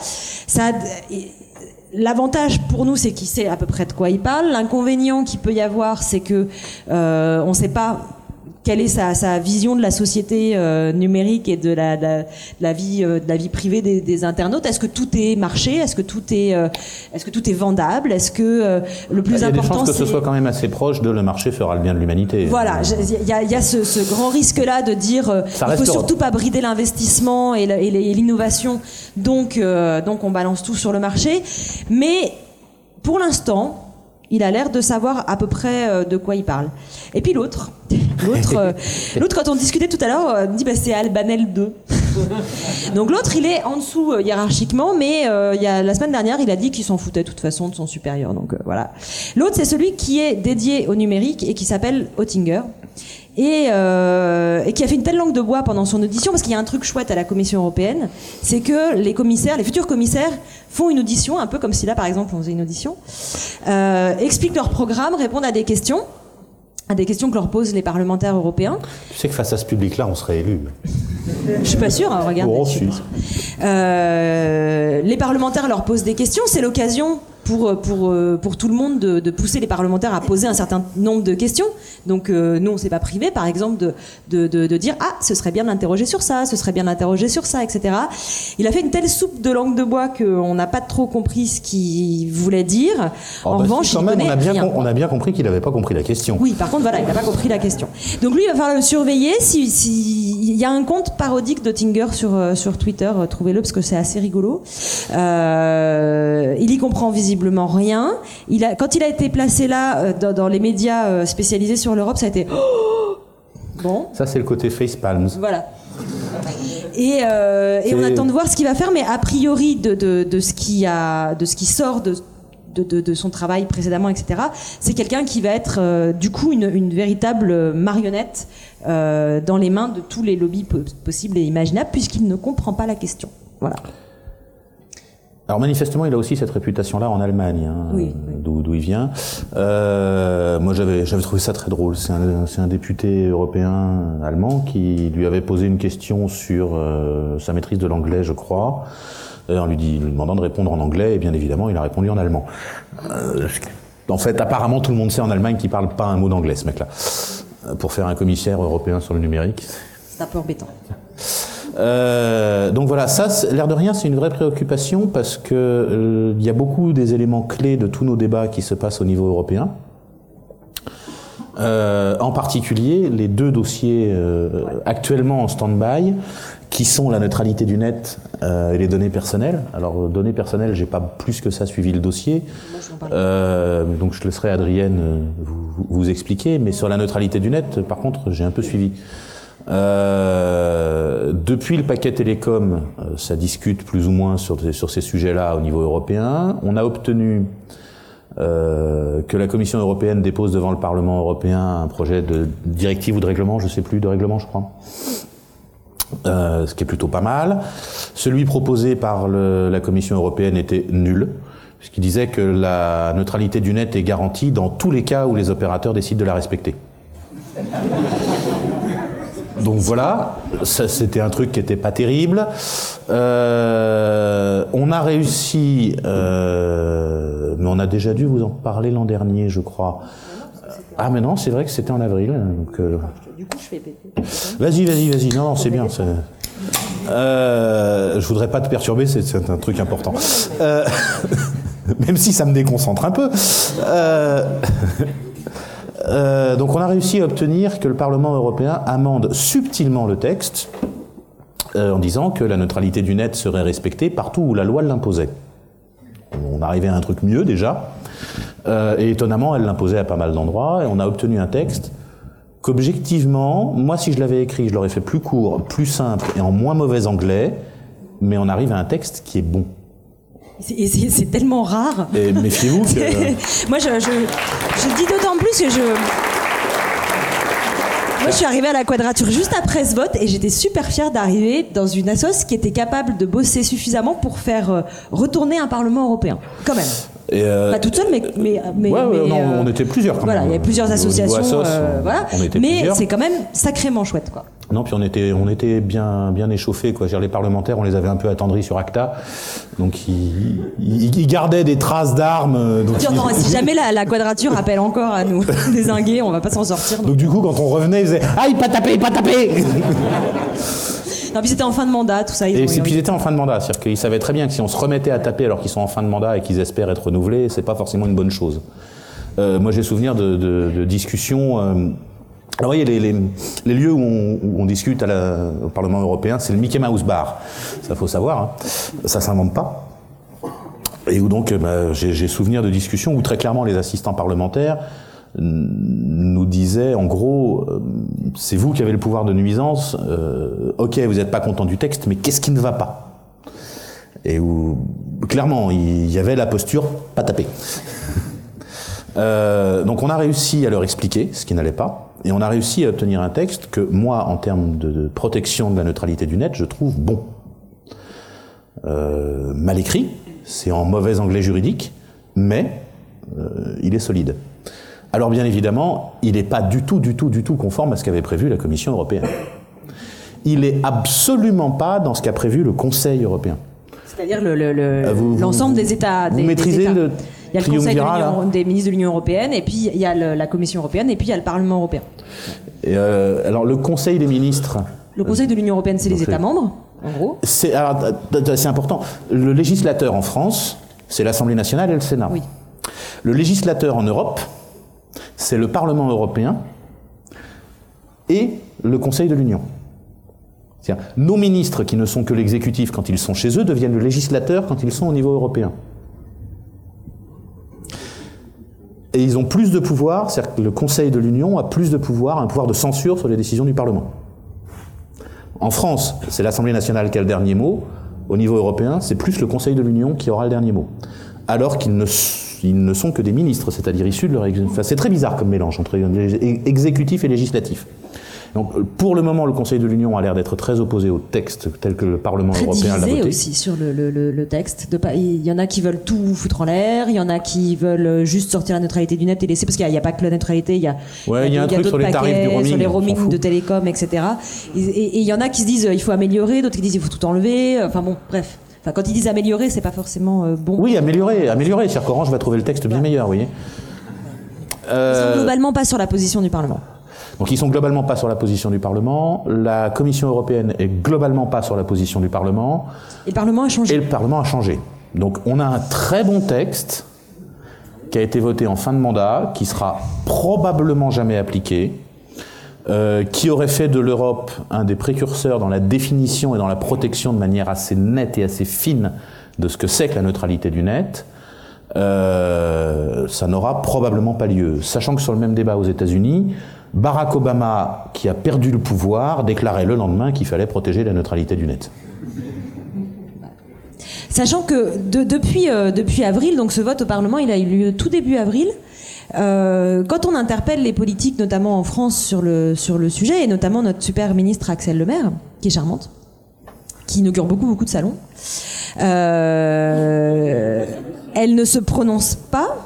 L'avantage pour nous, c'est qu'il sait à peu près de quoi il parle. L'inconvénient qu'il peut y avoir, c'est que on ne sait pas quelle est sa vision de la société numérique et de la vie privée des internautes. Est-ce que tout est marché ? Est-ce que tout est vendable ? Est-ce que le plus important, il y a des chances que ce soit quand même assez proche de le marché fera le bien de l'humanité. Voilà, il y a ce grand risque-là de dire il faut surtout pas brider l'investissement et l'innovation, donc on balance tout sur le marché. Mais pour l'instant, il a l'air de savoir à peu près de quoi il parle. Et puis l'autre, quand on discutait tout à l'heure, dit c'est Albanel 2. Donc l'autre, il est en dessous hiérarchiquement, mais la semaine dernière, il a dit qu'il s'en foutait de toute façon de son supérieur. Donc voilà. L'autre, c'est celui qui est dédié au numérique et qui s'appelle Oettinger. Et qui a fait une telle langue de bois pendant son audition, parce qu'il y a un truc chouette à la Commission européenne, c'est que les futurs commissaires font une audition, un peu comme si là par exemple on faisait une audition, expliquent leur programme, répondent à des questions que leur posent les parlementaires européens. Tu sais que face à ce public-là, on serait élu. Je suis pas sûre, hein, regarde. Oh, si. Les parlementaires leur posent des questions, c'est l'occasion pour tout le monde de pousser les parlementaires à poser un certain nombre de questions. Donc nous, on s'est pas privé, par exemple, de dire ce serait bien de l'interroger sur ça, ce serait bien de l'interroger sur ça, etc. Il a fait une telle soupe de langue de bois qu'on n'a pas trop compris ce qu'il voulait dire. En revanche, il connaît rien. On a bien compris qu'il n'avait pas compris la question. Oui, par contre, voilà, il n'a pas compris la question. Donc lui, il va falloir le surveiller. Il y a un compte parodique d'Oettinger sur Twitter, trouvez-le parce que c'est assez rigolo. Il y comprend visiblement rien. Quand il a été placé là, dans les médias spécialisés sur l'Europe, ça a été... Bon. Ça, c'est le côté facepalms. Voilà. Et on attend de voir ce qu'il va faire, mais a priori de ce qui sort de son travail précédemment, etc., c'est quelqu'un qui va être du coup une véritable marionnette dans les mains de tous les lobbies possibles et imaginables, puisqu'il ne comprend pas la question. Voilà. Alors manifestement, il a aussi cette réputation-là en Allemagne. Oui. d'où il vient. Moi, j'avais trouvé ça très drôle. C'est un député européen allemand qui lui avait posé une question sur sa maîtrise de l'anglais, je crois, en lui demandant de répondre en anglais, et bien évidemment, il a répondu en allemand. En fait, apparemment, tout le monde sait en Allemagne qu'il parle pas un mot d'anglais, ce mec-là. Pour faire un commissaire européen sur le numérique. C'est un peu embêtant. Donc voilà, ça, l'air de rien, c'est une vraie préoccupation parce que il y a beaucoup des éléments clés de tous nos débats qui se passent au niveau européen. En particulier, les deux dossiers actuellement en stand-by, qui sont la neutralité du net et les données personnelles. Alors, données personnelles, j'ai pas plus que ça suivi le dossier. Donc je laisserai Adrienne vous expliquer. Mais sur la neutralité du net, par contre, j'ai un peu suivi. Depuis le paquet télécom, ça discute plus ou moins sur ces sujets-là au niveau européen. On a obtenu que la Commission européenne dépose devant le Parlement européen un projet de directive ou de règlement, je sais plus, de règlement, je crois. Ce qui est plutôt pas mal. Celui proposé par la Commission européenne était nul, puisqu'il disait que la neutralité du net est garantie dans tous les cas où les opérateurs décident de la respecter. Donc voilà, ça c'était un truc qui était pas terrible. On a réussi, mais on a déjà dû vous en parler l'an dernier, je crois. Ah mais non, c'est vrai que c'était en avril. Donc, Du coup, je fais péter. Vas-y. Non, c'est bien. Je voudrais pas te perturber, c'est un truc important. Même si ça me déconcentre un peu. Donc on a réussi à obtenir que le Parlement européen amende subtilement le texte en disant que la neutralité du net serait respectée partout où la loi l'imposait. On arrivait à un truc mieux déjà, et étonnamment elle l'imposait à pas mal d'endroits, et on a obtenu un texte qu'objectivement, moi si je l'avais écrit, je l'aurais fait plus court, plus simple et en moins mauvais anglais, mais on arrive à un texte qui est bon. C'est tellement rare. Et méfiez-vous que... Moi, je dis d'autant plus que Moi, je suis arrivée à la Quadrature juste après ce vote et j'étais super fière d'arriver dans une assoce qui était capable de bosser suffisamment pour faire retourner un Parlement européen. Quand même. Pas toute seule, mais on était plusieurs quand même. Voilà, il y avait plusieurs associations. Voilà. Mais plusieurs. c'est quand même sacrément chouette, quoi. Non, puis on était bien échauffés, quoi. Les parlementaires, on les avait un peu attendris sur ACTA, donc ils gardaient des traces d'armes. Si jamais la Quadrature appelle encore à nous dézinguer, on va pas s'en sortir. Donc du coup, quand on revenait, ils faisaient « Aïe, pas taper !» Non, puis c'était en fin de mandat, tout ça. Puis ils étaient en fin de mandat, c'est-à-dire qu'ils savaient très bien que si on se remettait à taper alors qu'ils sont en fin de mandat et qu'ils espèrent être renouvelés, c'est pas forcément une bonne chose. Moi, j'ai souvenir de discussions... Alors, vous voyez, les lieux où on discute au Parlement européen, c'est le Mickey Mouse Bar. Ça, faut savoir, hein. Ça s'invente pas. Et où donc, j'ai souvenir de discussions où très clairement les assistants parlementaires nous disaient, en gros, c'est vous qui avez le pouvoir de nuisance, ok, vous n'êtes pas content du texte, mais qu'est-ce qui ne va pas? Et où, clairement, il y avait la posture, pas taper. Donc on a réussi à leur expliquer ce qui n'allait pas, et on a réussi à obtenir un texte que moi, en termes de protection de la neutralité du net, je trouve bon. Mal écrit, c'est en mauvais anglais juridique, mais il est solide. Alors bien évidemment, il n'est pas du tout conforme à ce qu'avait prévu la Commission européenne. Il est absolument pas dans ce qu'a prévu le Conseil européen. C'est-à-dire l'ensemble des États. Vous maîtrisez le il y a le Conseil des ministres de l'Union européenne, et puis il y a la Commission européenne, et puis il y a le Parlement européen. Et alors le Conseil des ministres... Le Conseil de l'Union européenne, c'est les États membres, en gros. C'est important. Le législateur en France, c'est l'Assemblée nationale et le Sénat. Oui. Le législateur en Europe, c'est le Parlement européen et le Conseil de l'Union. C'est-à-dire, nos ministres, qui ne sont que l'exécutif quand ils sont chez eux, deviennent le législateur quand ils sont au niveau européen. Et ils ont plus de pouvoir, c'est-à-dire que le Conseil de l'Union a plus de pouvoir, un pouvoir de censure sur les décisions du Parlement. En France, c'est l'Assemblée nationale qui a le dernier mot. Au niveau européen, c'est plus le Conseil de l'Union qui aura le dernier mot. Alors qu'ils ne sont que des ministres, c'est-à-dire issus de leur... Enfin, c'est très bizarre comme mélange entre exécutif et législatif. Donc, pour le moment, le Conseil de l'Union a l'air d'être très opposé au texte tel que le Parlement très européen l'a divisé voté. aussi sur le texte. Il y en a qui veulent tout foutre en l'air, il y en a qui veulent juste sortir la neutralité du net et laisser, parce qu'il n'y a pas que la neutralité, il y a un truc sur les tarifs du roaming, sur les on s'en roaming fout. de télécom, etc. Et il y en a qui se disent il faut améliorer, d'autres qui disent il faut tout enlever. Enfin bon, bref. Enfin, quand ils disent améliorer, c'est pas forcément bon. Oui, améliorer. C'est-à-dire qu'Orange va trouver le texte bien meilleur, vous voyez. Ils sont globalement pas sur la position du Parlement. Donc ils sont globalement pas sur la position du Parlement. La Commission européenne est globalement pas sur la position du Parlement. Et le Parlement a changé. Et le Parlement a changé. Donc on a un très bon texte qui a été voté en fin de mandat, qui sera probablement jamais appliqué, qui aurait fait de l'Europe un des précurseurs dans la définition et dans la protection de manière assez nette et assez fine de ce que c'est que la neutralité du net. Ça n'aura probablement pas lieu. Sachant que sur le même débat aux États-Unis, Barack Obama, qui a perdu le pouvoir, déclarait le lendemain qu'il fallait protéger la neutralité du net. Sachant que depuis avril, donc ce vote au Parlement, il a eu lieu tout début avril. Quand on interpelle les politiques, notamment en France, sur le sujet, et notamment notre super ministre Axel Lemaire, qui est charmante, qui inaugure beaucoup de salons, elle ne se prononce pas.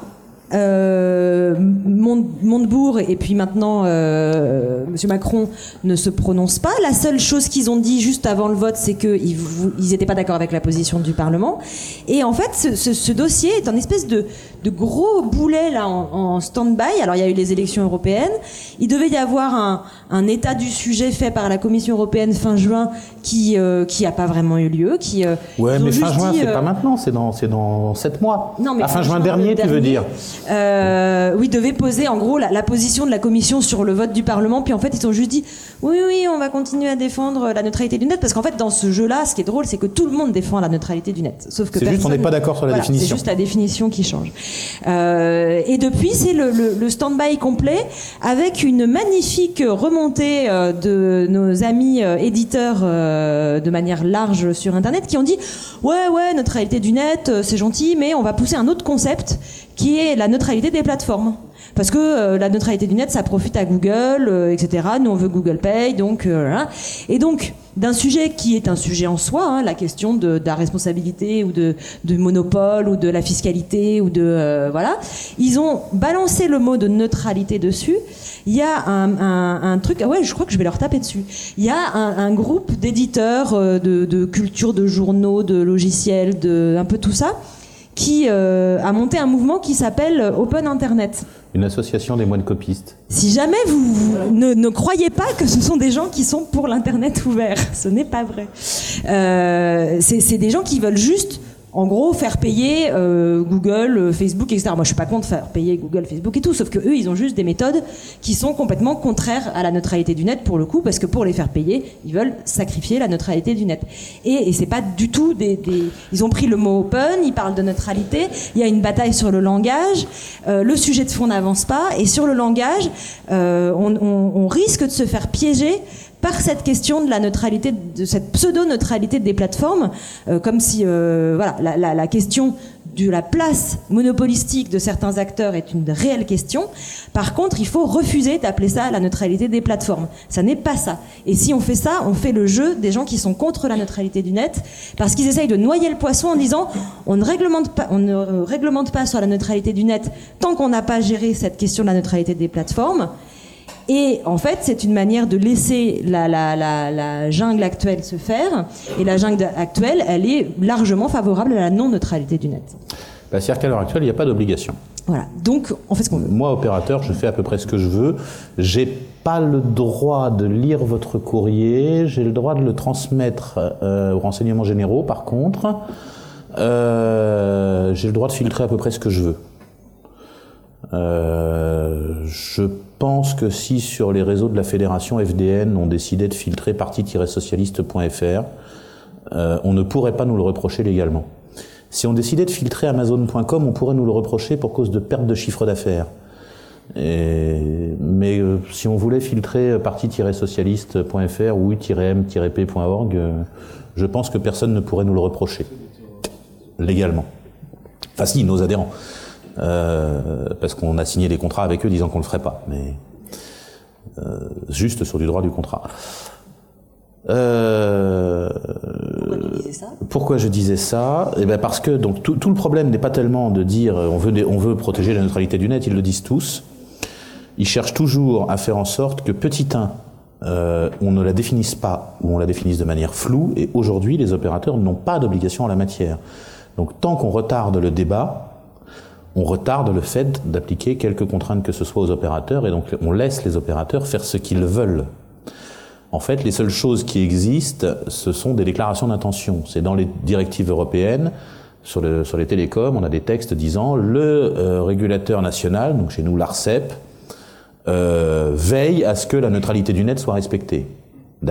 Montebourg et puis maintenant Monsieur Macron ne se prononcent pas. La seule chose qu'ils ont dit juste avant le vote, c'est qu'ils n'étaient pas d'accord avec la position du Parlement. Et en fait, ce dossier est un espèce de gros boulet là en stand-by. Alors il y a eu les élections européennes. Il devait y avoir un état du sujet fait par la Commission européenne fin juin qui a pas vraiment eu lieu. Ouais, mais fin juin, c'est pas maintenant, c'est dans 7 mois. Non, mais fin juin dernier, tu veux dire? Oui, devait poser en gros la position de la Commission sur le vote du Parlement, puis en fait ils ont juste dit oui, on va continuer à défendre la neutralité du net, parce qu'en fait dans ce jeu-là, ce qui est drôle, c'est que tout le monde défend la neutralité du net, sauf que c'est juste on n'est pas d'accord sur la définition. C'est juste la définition qui change. Et depuis, c'est le stand-by complet, avec une magnifique remontée de nos amis éditeurs de manière large sur Internet, qui ont dit ouais, neutralité du net, c'est gentil, mais on va pousser un autre concept qui est la neutralité des plateformes. Parce que la neutralité du net, ça profite à Google, etc. Nous, on veut Google Pay, donc... Et donc, d'un sujet qui est un sujet en soi, la question de la responsabilité ou de monopole ou de la fiscalité ou de... voilà. Ils ont balancé le mot de neutralité dessus. Il y a un truc... Ah ouais, je crois que je vais leur taper dessus. Il y a un groupe d'éditeurs de culture, de journaux, de logiciels, de un peu tout ça, qui a monté un mouvement qui s'appelle Open Internet. Une association des moines copistes. Si jamais vous ne croyez pas que ce sont des gens qui sont pour l'Internet ouvert, ce n'est pas vrai. C'est des gens qui veulent juste, en gros, faire payer Google, Facebook, etc. Moi, je suis pas contre faire payer Google, Facebook et tout, sauf que eux, ils ont juste des méthodes qui sont complètement contraires à la neutralité du net, pour le coup, parce que pour les faire payer, ils veulent sacrifier la neutralité du net. Et c'est pas du tout ils ont pris le mot open, ils parlent de neutralité, il y a une bataille sur le langage, le sujet de fond n'avance pas, et sur le langage, on risque de se faire piéger par cette question de la neutralité, de cette pseudo-neutralité des plateformes, comme si la question de la place monopolistique de certains acteurs est une réelle question. Par contre, il faut refuser d'appeler ça la neutralité des plateformes. Ça n'est pas ça. Et si on fait ça, on fait le jeu des gens qui sont contre la neutralité du net, parce qu'ils essayent de noyer le poisson en disant on ne réglemente pas sur la neutralité du net tant qu'on n'a pas géré cette question de la neutralité des plateformes. Et en fait, c'est une manière de laisser la jungle actuelle se faire. Et la jungle actuelle, elle est largement favorable à la non-neutralité du net. C'est-à-dire qu'à l'heure actuelle, il n'y a pas d'obligation. Voilà. Donc, on fait ce qu'on veut. Moi, opérateur, je fais à peu près ce que je veux. J'ai pas le droit de lire votre courrier. J'ai le droit de le transmettre aux renseignements généraux, par contre. J'ai le droit de filtrer à peu près ce que je veux. Je pense que si sur les réseaux de la fédération FDN on décidait de filtrer parti-socialiste.fr, on ne pourrait pas nous le reprocher légalement. Si on décidait de filtrer Amazon.com, on pourrait nous le reprocher pour cause de perte de chiffre d'affaires. Mais si on voulait filtrer parti-socialiste.fr ou u-m-p.org, je pense que personne ne pourrait nous le reprocher légalement. Enfin si, nos adhérents. Parce qu'on a signé des contrats avec eux disant qu'on le ferait pas. Mais juste sur du droit du contrat. Pourquoi je disais ça ? Eh ben parce que donc tout le problème n'est pas tellement de dire on veut protéger la neutralité du net, ils le disent tous. Ils cherchent toujours à faire en sorte que petit 1, on ne la définisse pas ou on la définisse de manière floue, et aujourd'hui les opérateurs n'ont pas d'obligation en la matière. Donc tant qu'on retarde le débat, on retarde le fait d'appliquer quelques contraintes que ce soit aux opérateurs, et donc on laisse les opérateurs faire ce qu'ils veulent. En fait, les seules choses qui existent, ce sont des déclarations d'intention. C'est dans les directives européennes, sur les télécoms, on a des textes disant le régulateur national, donc chez nous l'ARCEP, veille à ce que la neutralité du net soit respectée. D'accord ?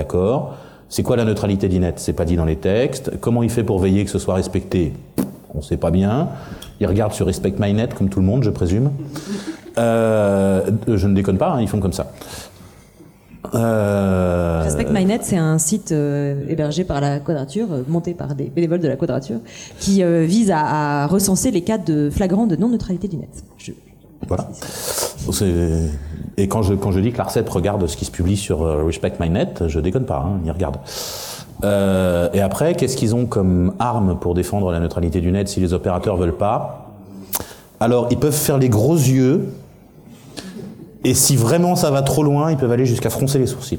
C'est quoi la neutralité du net ? C'est pas dit dans les textes. Comment il fait pour veiller que ce soit respecté ? On sait pas bien. Il regarde sur Respect My Net, comme tout le monde, je présume. Je ne déconne pas, hein, ils font comme ça. Respect My Net, c'est un site hébergé par la Quadrature, monté par des bénévoles de la Quadrature, qui vise à recenser les cas de flagrants de non-neutralité du net. Voilà. Et quand je dis que l'ARCEP regarde ce qui se publie sur Respect My Net, je déconne pas, hein, ils regardent. Et après, qu'est-ce qu'ils ont comme arme pour défendre la neutralité du net si les opérateurs veulent pas ? Alors, ils peuvent faire les gros yeux, et si vraiment ça va trop loin, ils peuvent aller jusqu'à froncer les sourcils.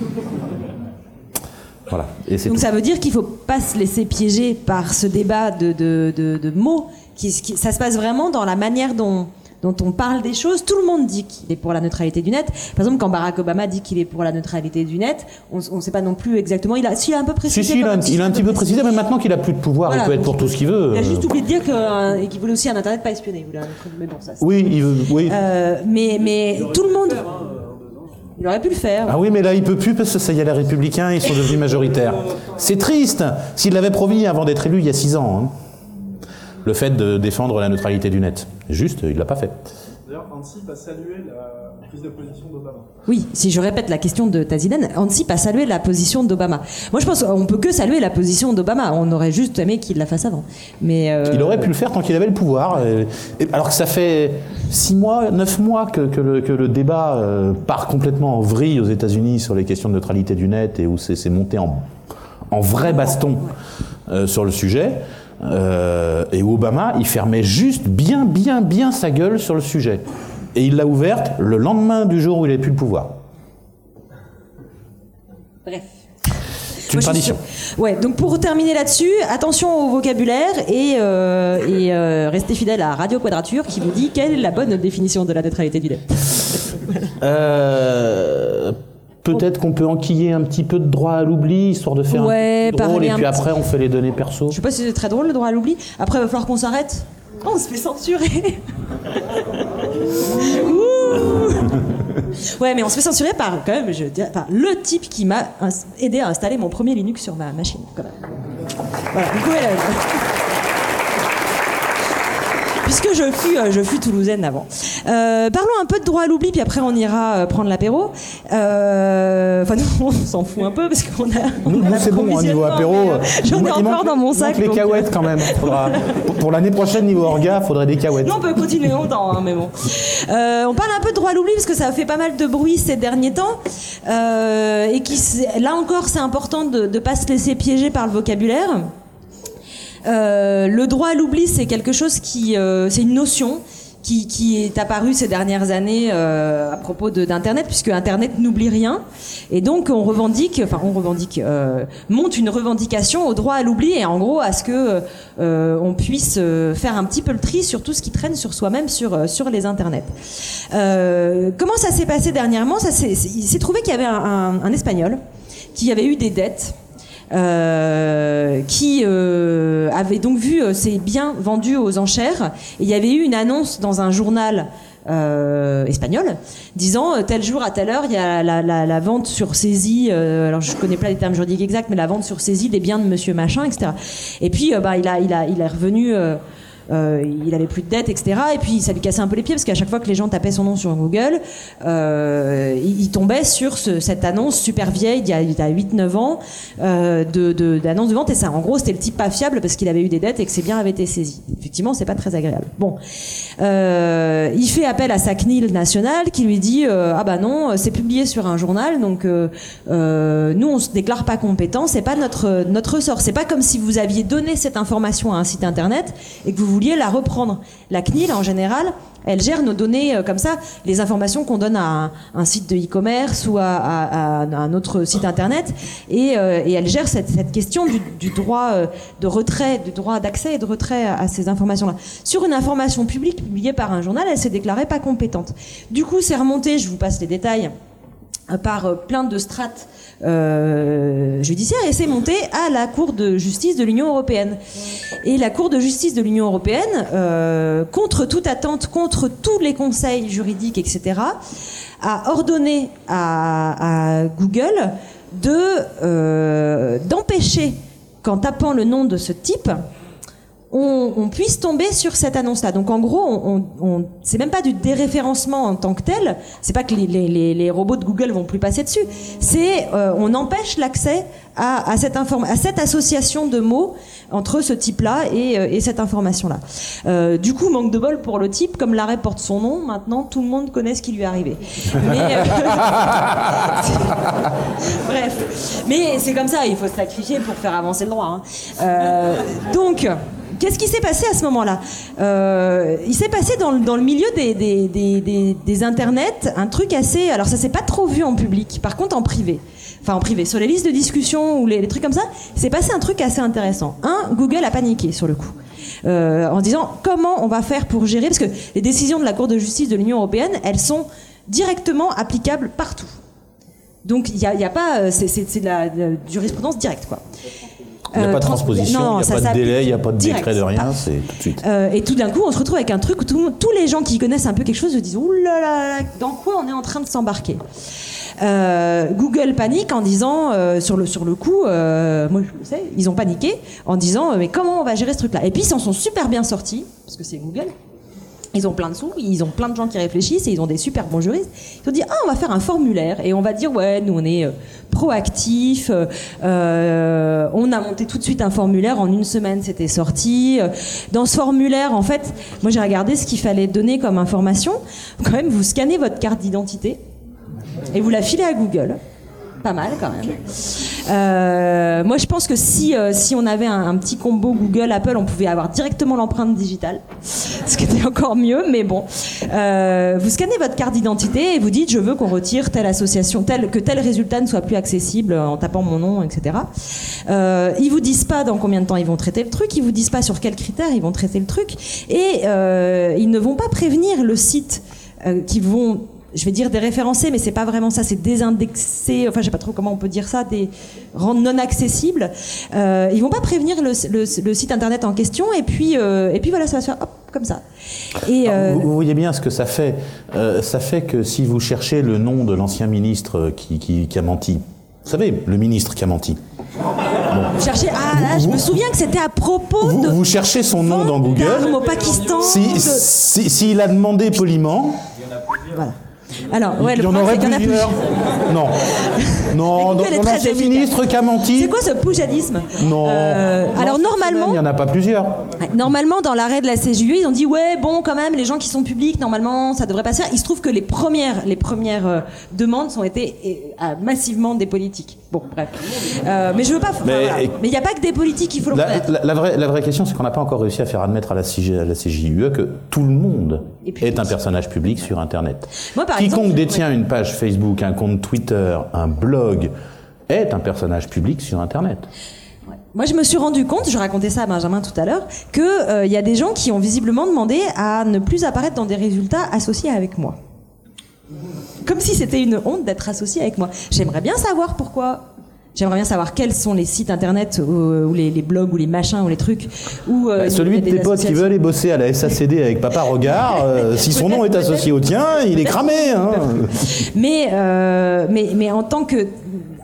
Voilà. Et c'est Donc tout. ça veut dire qu'il ne faut pas se laisser piéger par ce débat de mots. Ça se passe vraiment dans la manière dont on parle des choses. Tout le monde dit qu'il est pour la neutralité du net. Par exemple, quand Barack Obama dit qu'il est pour la neutralité du net, on ne sait pas non plus exactement. Il a un peu précisé. Si, il a un petit peu précisé, mais maintenant qu'il a plus de pouvoir, voilà, il peut être pour tout ce qu'il veut. Il a juste oublié de dire qu'il voulait aussi un internet pas espionné. Mais bon, ça. Oui, il veut. Oui. Mais tout le monde. Il aurait pu le faire. Ah oui, mais là, il peut plus parce que ça y est, les Républicains, ils sont devenus majoritaires. C'est triste. S'il l'avait promis avant d'être élu il y a 6 ans, hein, le fait de défendre la neutralité du net. Juste, il l'a pas fait. D'ailleurs, Ansip a salué la prise de position d'Obama. Oui, si je répète la question de Taziden, Ansip a salué la position d'Obama. Moi, je pense qu'on peut que saluer la position d'Obama. On aurait juste aimé qu'il la fasse avant. Mais il aurait pu le faire tant qu'il avait le pouvoir. Alors que ça fait 6 mois, 9 mois que le débat part complètement en vrille aux États-Unis sur les questions de neutralité du net et où c'est monté en vrai baston sur le sujet. Et où Obama, il fermait juste bien sa gueule sur le sujet. Et il l'a ouverte le lendemain du jour où il n'avait plus le pouvoir. Bref. C'est une tradition. Ouais, donc pour terminer là-dessus, attention au vocabulaire et restez fidèles à Radio Quadrature qui vous dit quelle est la bonne définition de la neutralité du net. Peut-être qu'on peut enquiller un petit peu de droit à l'oubli, histoire de faire un peu drôle, et puis après on fait les données perso. Je sais pas si c'est très drôle le droit à l'oubli. Après, il va falloir qu'on s'arrête. Oh, on se fait censurer. Ouais, mais on se fait censurer par, quand même, le type qui m'a aidé à installer mon premier Linux sur ma machine, quand même. Voilà, vous pouvez puisque je fus toulousaine avant. Parlons un peu de droit à l'oubli, puis après on ira prendre l'apéro. Enfin, nous, on s'en fout un peu parce qu'on a. Nous, c'est bon, au niveau apéro. J'en ai encore dans mon sac. Les cahuètes quand même. Pour l'année prochaine, niveau orga, il faudrait des cahuètes. Non, on peut continuer longtemps, hein, mais bon. On parle un peu de droit à l'oubli parce que ça a fait pas mal de bruit ces derniers temps. Et là encore, c'est important de ne pas se laisser piéger par le vocabulaire. Le droit à l'oubli, c'est quelque chose c'est une notion qui est apparue ces dernières années à propos d'Internet, puisque Internet n'oublie rien, et donc on monte une revendication au droit à l'oubli et en gros à ce que on puisse faire un petit peu le tri sur tout ce qui traîne sur soi-même sur les Internets. Comment ça s'est passé dernièrement ? Il s'est trouvé qu'il y avait un Espagnol qui avait eu des dettes. Qui avait donc vu ses biens vendus aux enchères. Et il y avait eu une annonce dans un journal espagnol disant tel jour à telle heure il y a la vente sur saisie, alors je connais pas les termes juridiques exacts, mais la vente sur saisie des biens de monsieur machin, etc. Et puis il est revenu il avait plus de dettes, etc. Et puis ça lui cassait un peu les pieds parce qu'à chaque fois que les gens tapaient son nom sur Google, il tombait sur cette annonce super vieille d'il y a 8-9 ans d'annonce de vente. Et ça, en gros, c'était le type pas fiable parce qu'il avait eu des dettes et que ses biens avaient été saisis. Effectivement, c'est pas très agréable. Bon, il fait appel à sa CNIL nationale qui lui dit ah bah non, c'est publié sur un journal, donc nous on se déclare pas compétent, c'est pas notre sort. C'est pas comme si vous aviez donné cette information à un site internet et que vous vouliez la reprendre. La CNIL en général, elle gère nos données comme ça, les informations qu'on donne à un site de e-commerce ou à un autre site internet, et elle gère cette question du droit de retrait, du droit d'accès et de retrait à ces informations-là. Sur une information publique publiée par un journal, elle s'est déclarée pas compétente. Du coup, c'est remonté, je vous passe les détails, par plein de strates judiciaires, et c'est monté à la Cour de justice de l'Union européenne. Et la Cour de justice de l'Union européenne, contre toute attente, contre tous les conseils juridiques, etc., a ordonné à Google d'empêcher qu'en tapant le nom de ce type, on puisse tomber sur cette annonce-là. Donc en gros, c'est même pas du déréférencement en tant que tel. C'est pas que les robots de Google vont plus passer dessus. C'est on empêche l'accès à cette association de mots entre ce type-là et cette information-là. Du coup, manque de bol pour le type, comme l'arrêt porte son nom. Maintenant, tout le monde connaît ce qui lui est arrivé. Mais bref. Mais c'est comme ça. Il faut se sacrifier pour faire avancer le droit. Hein. Donc. Qu'est-ce qui s'est passé à ce moment-là ? Il s'est passé dans le milieu des internets un truc assez... Alors ça s'est pas trop vu en public, par contre en privé. Enfin en privé, sur les listes de discussion ou les trucs comme ça, il s'est passé un truc assez intéressant. Google a paniqué sur le coup. En disant comment on va faire pour gérer... Parce que les décisions de la Cour de justice de l'Union européenne, elles sont directement applicables partout. Donc il y a pas... C'est de la jurisprudence directe, quoi. Il n'y a pas de transposition, il n'y a pas de délai, il n'y a pas de décret de rien, c'est tout de suite. Et tout d'un coup, on se retrouve avec un truc où tous les gens qui connaissent un peu quelque chose se disent « Ouh là là, dans quoi on est en train de s'embarquer ?» Google panique en disant, sur le coup, moi je le sais, ils ont paniqué en disant « Mais comment on va gérer ce truc-là ?» Et puis ils s'en sont super bien sortis, parce que c'est Google. Ils ont plein de sous, ils ont plein de gens qui réfléchissent et ils ont des super bons juristes. Ils ont dit on va faire un formulaire et on va dire ouais, nous on est proactifs. On a monté tout de suite un formulaire, en une semaine c'était sorti. Dans ce formulaire, en fait, moi j'ai regardé ce qu'il fallait donner comme information. Quand même, vous scannez votre carte d'identité et vous la filez à Google. Pas mal quand même. Moi je pense que si on avait un petit combo Google, Apple, on pouvait avoir directement l'empreinte digitale, ce qui était encore mieux, mais bon. Vous scannez votre carte d'identité et vous dites je veux qu'on retire telle association, que tel résultat ne soit plus accessible en tapant mon nom, etc. Ils vous disent pas dans combien de temps ils vont traiter le truc, ils vous disent pas sur quels critères ils vont traiter le truc, et ils ne vont pas prévenir le site qui vont, je vais dire déréférencés, mais c'est pas vraiment ça, c'est désindexé, enfin je sais pas trop comment on peut dire ça, rendre non accessible. Ils vont pas prévenir le site internet en question, et puis voilà, ça va se faire hop, comme ça. Et vous voyez bien ce que ça fait. Ça fait que si vous cherchez le nom de l'ancien ministre qui a menti, vous savez, le ministre qui a menti. Bon. Cherchez, là, je me souviens que c'était à propos de... Vous cherchez son nom dans Google. Au Pakistan. S'il a demandé poliment... Voilà. Alors, ouais, il y en aurait plusieurs. Non. Non, dans l'ancien ministre qui a menti. C'est quoi ce poujadisme ? Non. Alors normalement, il n'y en a pas plusieurs. Normalement, dans l'arrêt de la CJUE, ils ont dit ouais, bon, quand même, les gens qui sont publics, normalement, ça devrait pas se faire. Il se trouve que les premières demandes ont été massivement des politiques. Bon, bref. Mais je veux pas. Mais il n'y a pas que des politiques, il faut le reconnaître. La vraie question, c'est qu'on n'a pas encore réussi à faire admettre à la CJUE que tout le monde est un personnage public sur Internet. Moi, par Quiconque exemple, détient une page Facebook, un compte Twitter, un blog, est un personnage public sur Internet. Ouais. Moi, je me suis rendu compte, je racontais ça à Benjamin tout à l'heure, que y a des gens qui ont visiblement demandé à ne plus apparaître dans des résultats associés avec moi. Comme si c'était une honte d'être associé avec moi. J'aimerais bien savoir pourquoi. J'aimerais bien savoir quels sont les sites internet ou les blogs ou les machins ou les trucs où celui de tes potes qui veut aller bosser à la SACD avec Papa Regard, si son nom est associé au tien, il est cramé. Hein. Mais en tant que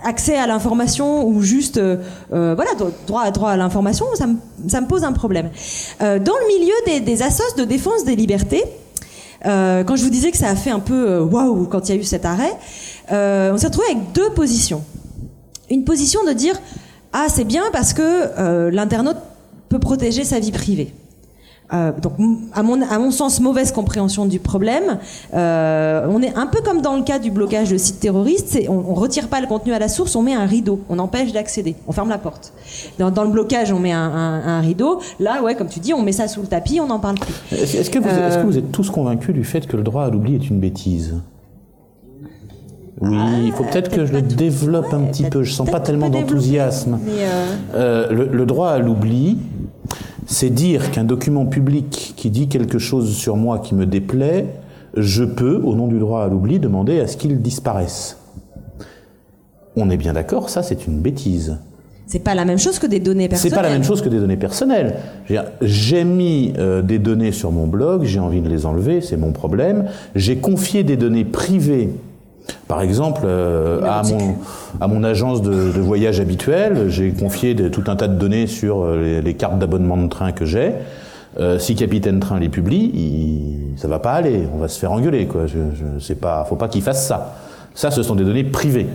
accès à l'information ou juste droit à l'information, ça me pose un problème. Dans le milieu des assos de défense des libertés, quand je vous disais que ça a fait un peu waouh quand il y a eu cet arrêt, on s'est retrouvé avec deux positions. Une position de dire c'est bien parce que l'internaute peut protéger sa vie privée. Donc, à mon sens, mauvaise compréhension du problème. On est un peu comme dans le cas du blocage de sites terroristes. On retire pas le contenu à la source, on met un rideau, on empêche d'accéder, on ferme la porte. Dans le blocage, on met un rideau. Là, comme tu dis, on met ça sous le tapis, on n'en parle plus. Est-ce que vous êtes tous convaincus du fait que le droit à l'oubli est une bêtise ? Oui, il faut peut-être que je le développe un petit peu. Je sens pas tellement d'enthousiasme. Le droit à l'oubli, c'est dire qu'un document public qui dit quelque chose sur moi qui me déplaît, je peux, au nom du droit à l'oubli, demander à ce qu'il disparaisse. On est bien d'accord, ça c'est une bêtise. C'est pas la même chose que des données personnelles. C'est pas la même chose que des données personnelles. J'ai mis des données sur mon blog, j'ai envie de les enlever, c'est mon problème. J'ai confié des données privées, par exemple, à mon agence de voyage habituelle, j'ai confié tout un tas de données sur les cartes d'abonnement de train que j'ai. Si Capitaine Train les publie, ça va pas aller, on va se faire engueuler, quoi. C'est pas, faut pas qu'il fasse ça. Ça, ce sont des données privées.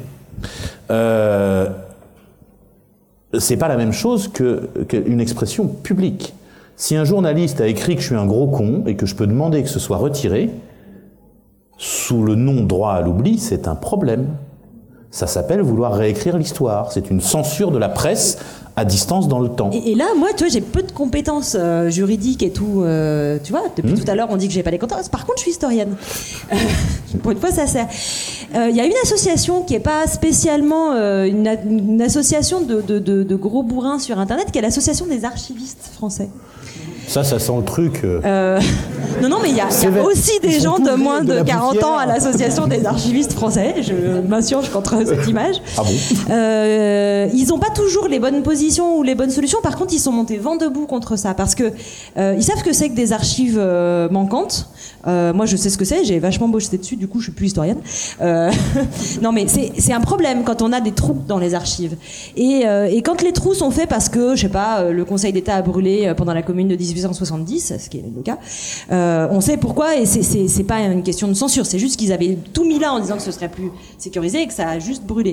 C'est pas la même chose qu'une expression publique. Si un journaliste a écrit que je suis un gros con et que je peux demander que ce soit retiré, sous le nom droit à l'oubli, c'est un problème. Ça s'appelle vouloir réécrire l'histoire. C'est une censure de la presse à distance dans le temps. Et là, moi, tu vois, j'ai peu de compétences juridiques et tout. Tu vois, depuis tout à l'heure, on dit que j'ai pas les compétences. Par contre, je suis historienne. Pour une fois, ça sert. Il y a une association qui est pas spécialement une association de gros bourrins sur Internet, qui est l'association des archivistes français. Ça sent le truc. Non, mais il y a aussi des gens de moins de 40 ans à l'association des archivistes français. Je m'insurge contre cette image. Ah bon ? Ils n'ont pas toujours les bonnes positions ou les bonnes solutions. Par contre, ils sont montés vent debout contre ça parce que ils savent que c'est que des archives manquantes. Moi, je sais ce que c'est. J'ai vachement bossé dessus. Du coup, je suis plus historienne. Non, mais c'est un problème quand on a des trous dans les archives. Et quand les trous sont faits parce que, je sais pas, le Conseil d'État a brûlé pendant la Commune de 1870, ce qui est le cas. On sait pourquoi, et c'est pas une question de censure. C'est juste qu'ils avaient tout mis là en disant que ce serait plus sécurisé et que ça a juste brûlé.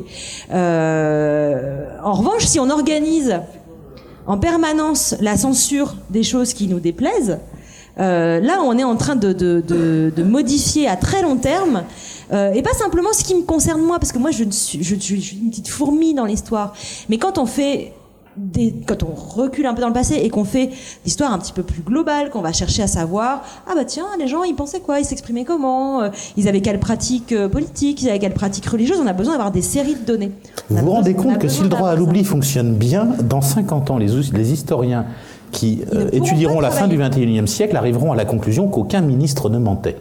En revanche, si on organise en permanence la censure des choses qui nous déplaisent, là, on est en train de modifier à très long terme, et pas simplement ce qui me concerne moi, parce que moi, je suis une petite fourmi dans l'histoire. Mais quand on recule un peu dans le passé et qu'on fait l'histoire un petit peu plus globale, qu'on va chercher à savoir, tiens, les gens, ils pensaient quoi, ils s'exprimaient comment, ils avaient quelle pratique politique, ils avaient quelle pratique religieuse, on a besoin d'avoir des séries de données. Vous vous rendez compte que si le droit à l'oubli fonctionne bien, dans 50 ans, les historiens qui étudieront la fin du XXIe siècle arriveront à la conclusion qu'aucun ministre ne mentait.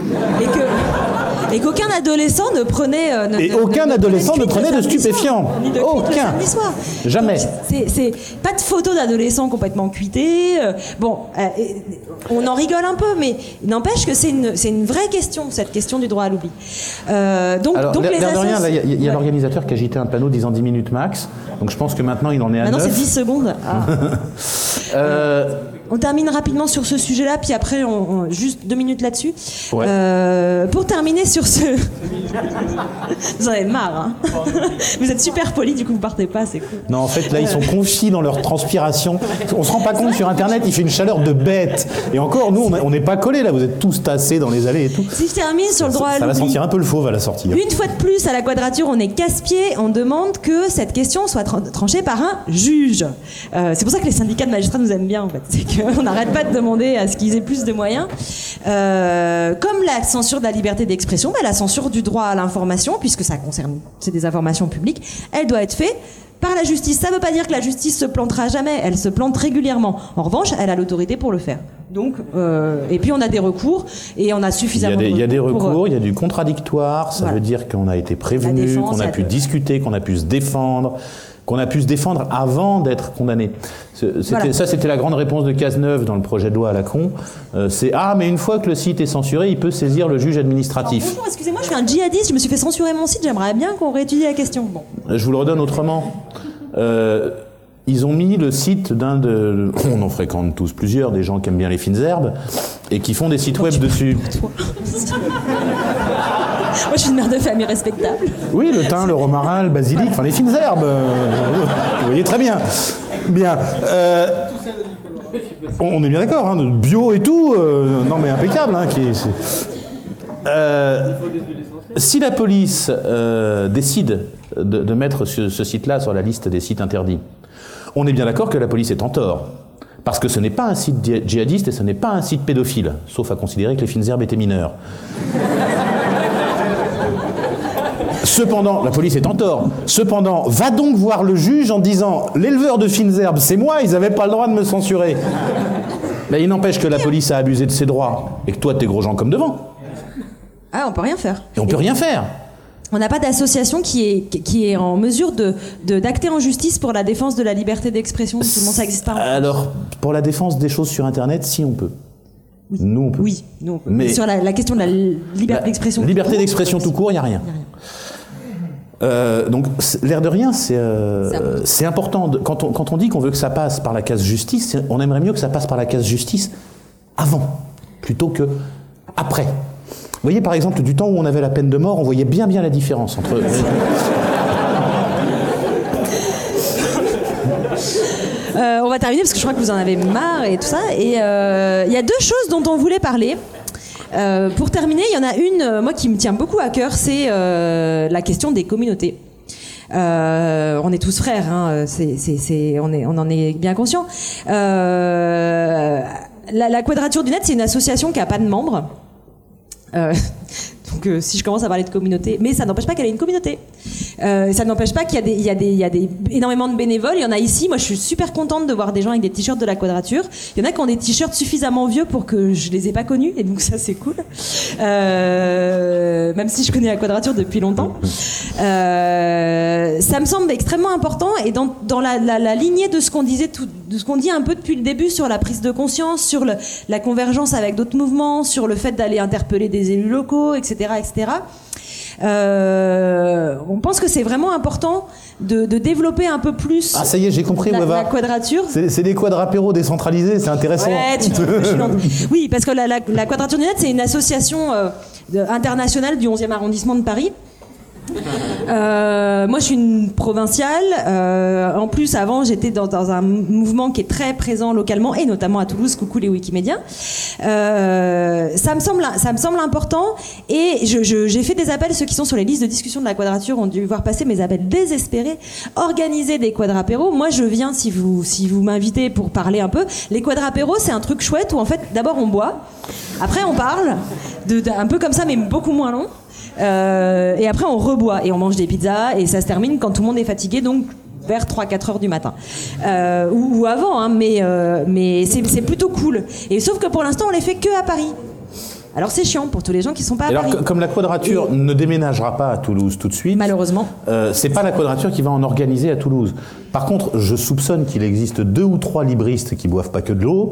Et qu'aucun adolescent ne prenait de stupéfiants. Aucun. Jamais. C'est pas de photos d'adolescents complètement cuités. On en rigole un peu, mais n'empêche que c'est une vraie question, cette question du droit à l'oubli. Donc les rien, il y a l'organisateur qui a agité un panneau disant 10 minutes max. Donc je pense que maintenant il en est à 9. Maintenant c'est 10 secondes. On termine rapidement sur ce sujet-là, puis après, juste 2 minutes là-dessus. Ouais. Pour terminer sur ce... Vous en avez marre, hein. Vous êtes super polis, du coup vous partez pas, c'est cool. Non, en fait, là, ils sont confiés dans leur transpiration. On se rend pas compte, sur Internet, il fait une chaleur de bête. Et encore, nous, on n'est pas collés, là. Vous êtes tous tassés dans les allées et tout. Si je termine sur le droit à l'oubli... Ça va sentir un peu le fauve à la sortie. Une fois de plus, à la Quadrature, on est casse-pied. On demande que cette question soit tranchée par un juge. C'est pour ça que les syndicats de magistrats nous aiment bien, en fait. C'est qu'on n'arrête pas de demander à ce qu'ils aient plus de moyens. Comme la censure de la liberté d'expression, la censure du droit à l'information, puisque ça concerne, c'est des informations publiques, elle doit être faite par la justice. Ça ne veut pas dire que la justice se plantera jamais, elle se plante régulièrement. En revanche, elle a l'autorité pour le faire. Donc, et puis on a des recours, et on a suffisamment Il y a des recours, il y a du contradictoire, ça veut dire qu'on a été prévenu, qu'on a pu discuter, qu'on a pu se défendre, qu'on a pu se défendre avant d'être condamné. C'était la grande réponse de Cazeneuve dans le projet de loi à la con. Mais une fois que le site est censuré, il peut saisir le juge administratif. Alors, bonjour, excusez-moi, je suis un djihadiste, je me suis fait censurer mon site, j'aimerais bien qu'on réétudie la question. Bon. Je vous le redonne autrement. Ils ont mis le site on en fréquente tous plusieurs, des gens qui aiment bien les fines herbes, et qui font des sites web dessus. Moi, je suis une mère de famille respectable. Oui, le thym, le romarin, le basilic, les fines herbes. Vous voyez très bien. Bien. On est bien d'accord, hein, bio et tout. Non, mais impeccable. Hein, si la police décide de mettre ce site-là sur la liste des sites interdits, on est bien d'accord que la police est en tort. Parce que ce n'est pas un site djihadiste et ce n'est pas un site pédophile, sauf à considérer que les fines herbes étaient mineures. Cependant, la police est en tort. Cependant, va donc voir le juge en disant « L'éleveur de fines herbes, c'est moi, ils n'avaient pas le droit de me censurer. » Mais il n'empêche que la police a abusé de ses droits et que toi, t'es gros gens comme devant. Ah, on peut rien faire. Et on peut rien faire. On n'a pas d'association qui est en mesure d'acter en justice pour la défense de la liberté d'expression. Comment ça existe pas? Alors, pour la défense des choses sur Internet, si on peut. Oui. Nous, on peut. Oui, nous, on peut. Mais sur la question de la liberté d'expression. Liberté d'expression tout court, il n'y a rien. Donc, l'air de rien, c'est important. Quand on dit qu'on veut que ça passe par la case justice, on aimerait mieux que ça passe par la case justice avant, plutôt que après. Vous voyez, par exemple, du temps où on avait la peine de mort, on voyait bien la différence entre... On va terminer parce que je crois que vous en avez marre et tout ça. Et il y a deux choses dont on voulait parler. Pour terminer, il y en a une, moi, qui me tient beaucoup à cœur, c'est la question des communautés. On est tous frères, hein, on en est bien conscient. La Quadrature du Net, c'est une association qui n'a pas de membres. Donc si je commence à parler de communauté, mais ça n'empêche pas qu'elle ait une communauté. Ça n'empêche pas qu'il y a énormément de bénévoles. Il y en a ici. Moi, je suis super contente de voir des gens avec des t-shirts de la Quadrature. Il y en a qui ont des t-shirts suffisamment vieux pour que je les ai pas connus, et donc ça c'est cool. Même si je connais la Quadrature depuis longtemps, ça me semble extrêmement important. Et dans la lignée de ce qu'on disait, de ce qu'on dit un peu depuis le début sur la prise de conscience, sur la convergence avec d'autres mouvements, sur le fait d'aller interpeller des élus locaux, etc., etc. On pense que c'est vraiment important de développer un peu plus. Ah, ça y est, j'ai compris, la Quadrature. C'est des quadrapéros décentralisés, c'est intéressant. Ouais, oui, parce que la Quadrature du Net, c'est une association internationale du 11e arrondissement de Paris. Moi, je suis une provinciale. En plus, avant, j'étais dans un mouvement qui est très présent localement, et notamment à Toulouse. Coucou les Wikimédias. Ça me semble important. Et j'ai fait des appels. Ceux qui sont sur les listes de discussion de la Quadrature ont dû voir passer mes appels désespérés. Organiser des quadrapéros. Moi, je viens si vous m'invitez pour parler un peu. Les quadrapéros, c'est un truc chouette où en fait, d'abord on boit, après on parle, un peu comme ça, mais beaucoup moins long. Et après on reboit et on mange des pizzas et ça se termine quand tout le monde est fatigué, donc vers 3-4 heures du matin ou avant, hein, mais c'est plutôt cool. Et sauf que pour l'instant on les fait que à Paris. Alors c'est chiant pour tous les gens qui sont pas à Paris. Alors comme la Quadrature ne déménagera pas à Toulouse tout de suite, malheureusement, c'est pas la Quadrature qui va en organiser à Toulouse. Par contre, je soupçonne qu'il existe 2 ou 3 libristes qui boivent pas que de l'eau.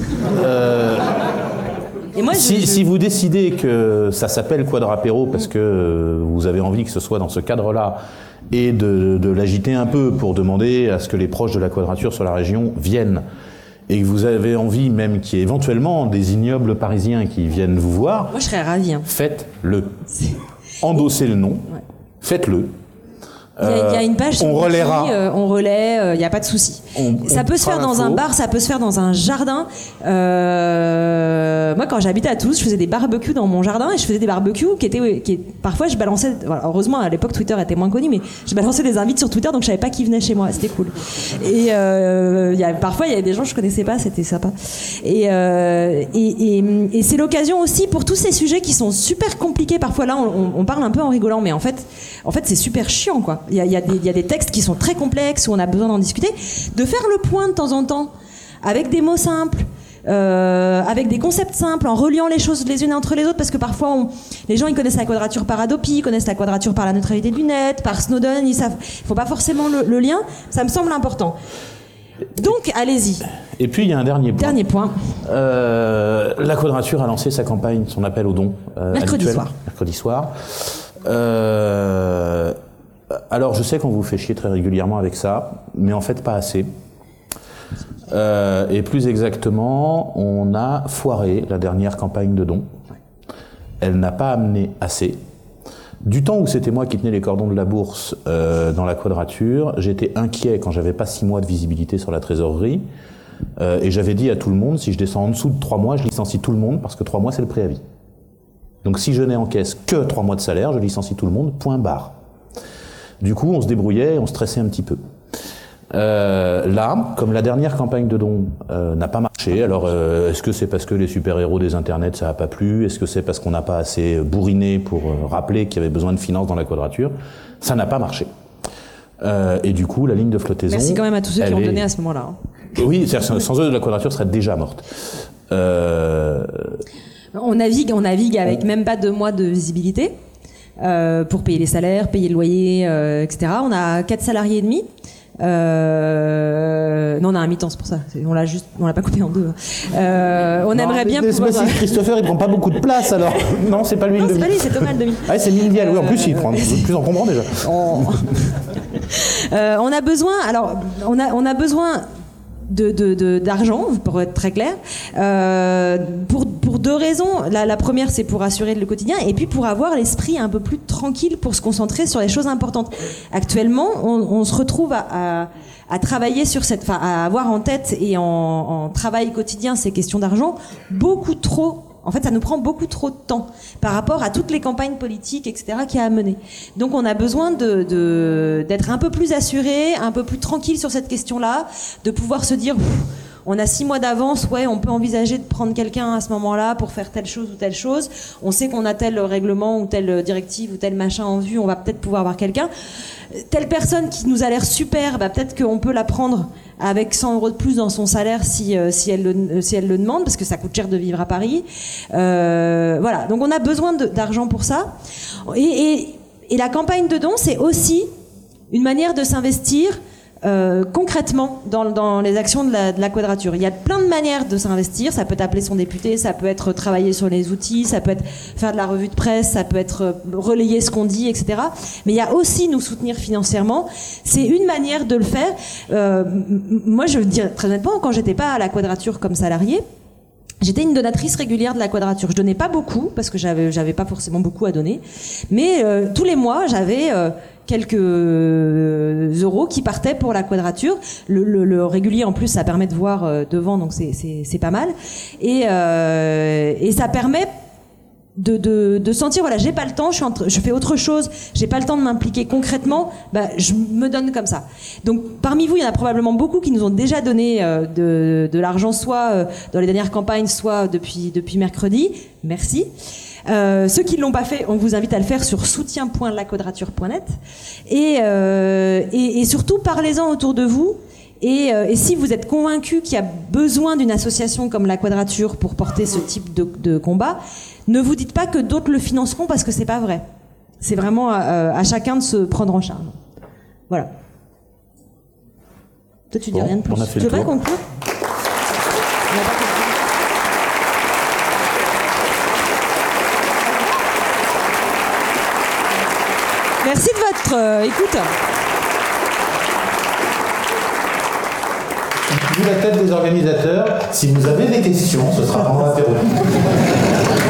Et moi, si vous décidez que ça s'appelle Quadrapéro parce que vous avez envie que ce soit dans ce cadre-là et de l'agiter un peu pour demander à ce que les proches de la Quadrature sur la région viennent, et que vous avez envie même qu'il y ait éventuellement des ignobles Parisiens qui viennent vous voir, moi je serais ravie. Hein. Faites-le. Endossez le nom, ouais. Faites-le. Il y a une page on relaiera. On relaie, il n'y a pas de souci. Ça peut se faire dans un bar, ça peut se faire dans un jardin. Moi, quand j'habitais à Toulouse, je faisais des barbecues dans mon jardin et je faisais des barbecues parfois je balançais. Heureusement, à l'époque, Twitter était moins connu, mais je balançais des invites sur Twitter, donc je savais pas qui venait chez moi. C'était cool. Et parfois, il y avait des gens que je connaissais pas, c'était sympa. Et c'est l'occasion aussi pour tous ces sujets qui sont super compliqués. Parfois, là, on parle un peu en rigolant, mais en fait, c'est super chiant, quoi. Il y a des textes qui sont très complexes où on a besoin d'en discuter, de faire le point de temps en temps avec des mots simples, avec des concepts simples, en reliant les choses les unes entre les autres, parce que parfois les gens ils connaissent la quadrature par Adopi, ils connaissent la quadrature par la neutralité du net, par Snowden, ils savent, il faut pas forcément le lien. Ça me semble important. Donc allez-y. Et puis il y a un dernier point. Dernier point. La Quadrature a lancé sa campagne, son appel aux dons mercredi soir. Alors je sais qu'on vous fait chier très régulièrement avec ça, mais en fait pas assez. Et plus exactement, on a foiré la dernière campagne de dons. Elle n'a pas amené assez. Du temps où c'était moi qui tenais les cordons de la bourse dans la Quadrature, j'étais inquiet quand j'avais pas 6 mois de visibilité sur la trésorerie. Et j'avais dit à tout le monde, si je descends en dessous de 3 mois, je licencie tout le monde, parce que 3 mois c'est le préavis. Donc si je n'ai en caisse que 3 mois de salaire, je licencie tout le monde, point barre. Du coup, on se débrouillait, on stressait un petit peu. Là, comme la dernière campagne de dons n'a pas marché, alors est-ce que c'est parce que les super-héros des internets ça a pas plu? Est-ce que c'est parce qu'on n'a pas assez bourriné pour rappeler qu'il y avait besoin de finances dans la Quadrature? Ça n'a pas marché. Et du coup, la ligne de flottaison... Merci quand même à tous ceux qui ont donné à ce moment-là. Oui, sans eux, la Quadrature serait déjà morte. On navigue avec même pas 2 mois de visibilité pour payer les salaires, payer le loyer, etc. On a 4 salariés et demi. Non, on a un mi-temps, c'est pour ça. On l'a pas coupé en 2. Aimerait bien pouvoir. Christopher, il prend pas beaucoup de place, alors. Non, c'est pas lui le demi. C'est pas lui, c'est Thomas le demi. Ah, c'est Mindial. Oui, en plus, il prend plus encombrant déjà. On a besoin d'argent, pour être très clair, pour 2 raisons. La première, c'est pour assurer le quotidien, et puis pour avoir l'esprit un peu plus tranquille, pour se concentrer sur les choses importantes. Actuellement, on se retrouve à travailler sur à avoir en tête et en travail quotidien ces questions d'argent beaucoup trop. En fait, ça nous prend beaucoup trop de temps par rapport à toutes les campagnes politiques, etc., qu'il y a à mener. Donc, on a besoin d'être un peu plus assuré, un peu plus tranquille sur cette question-là, de pouvoir se dire, on a 6 mois d'avance, ouais, on peut envisager de prendre quelqu'un à ce moment-là pour faire telle chose ou telle chose. On sait qu'on a tel règlement ou telle directive ou tel machin en vue, on va peut-être pouvoir avoir quelqu'un. Telle personne qui nous a l'air super, peut-être qu'on peut la prendre avec 100 € de plus dans son salaire si elle le demande, parce que ça coûte cher de vivre à Paris. Voilà, donc on a besoin d'argent pour ça. Et la campagne de dons, c'est aussi une manière de s'investir concrètement dans les actions de la Quadrature. Il y a plein de manières de s'investir. Ça peut être appeler son député, ça peut être travailler sur les outils, ça peut être faire de la revue de presse, ça peut être relayer ce qu'on dit, etc. Mais il y a aussi nous soutenir financièrement. C'est une manière de le faire. Moi, je veux dire très honnêtement, quand j'étais pas à la Quadrature comme salariée, j'étais une donatrice régulière de la Quadrature. Je donnais pas beaucoup parce que j'avais pas forcément beaucoup à donner, mais tous les mois j'avais quelques euros qui partaient pour la Quadrature. Le régulier en plus ça permet de voir devant, donc c'est pas mal, et ça permet de sentir, voilà, j'ai pas le temps, je fais autre chose, j'ai pas le temps de m'impliquer concrètement, je me donne comme ça. Donc parmi vous, il y en a probablement beaucoup qui nous ont déjà donné de l'argent, soit dans les dernières campagnes, soit depuis mercredi. Merci. Ceux qui ne l'ont pas fait, on vous invite à le faire sur soutien.laquadrature.net, et surtout parlez-en autour de vous. Et si vous êtes convaincu qu'il y a besoin d'une association comme la Quadrature pour porter ce type de combat, ne vous dites pas que d'autres le financeront, parce que c'est pas vrai. C'est vraiment à chacun de se prendre en charge. Voilà. Toi, tu dis rien de plus. Tu veux pas conclure ? Merci de votre écoute. Vu la tête des organisateurs, si vous avez des questions, ce sera pendant l'apéro.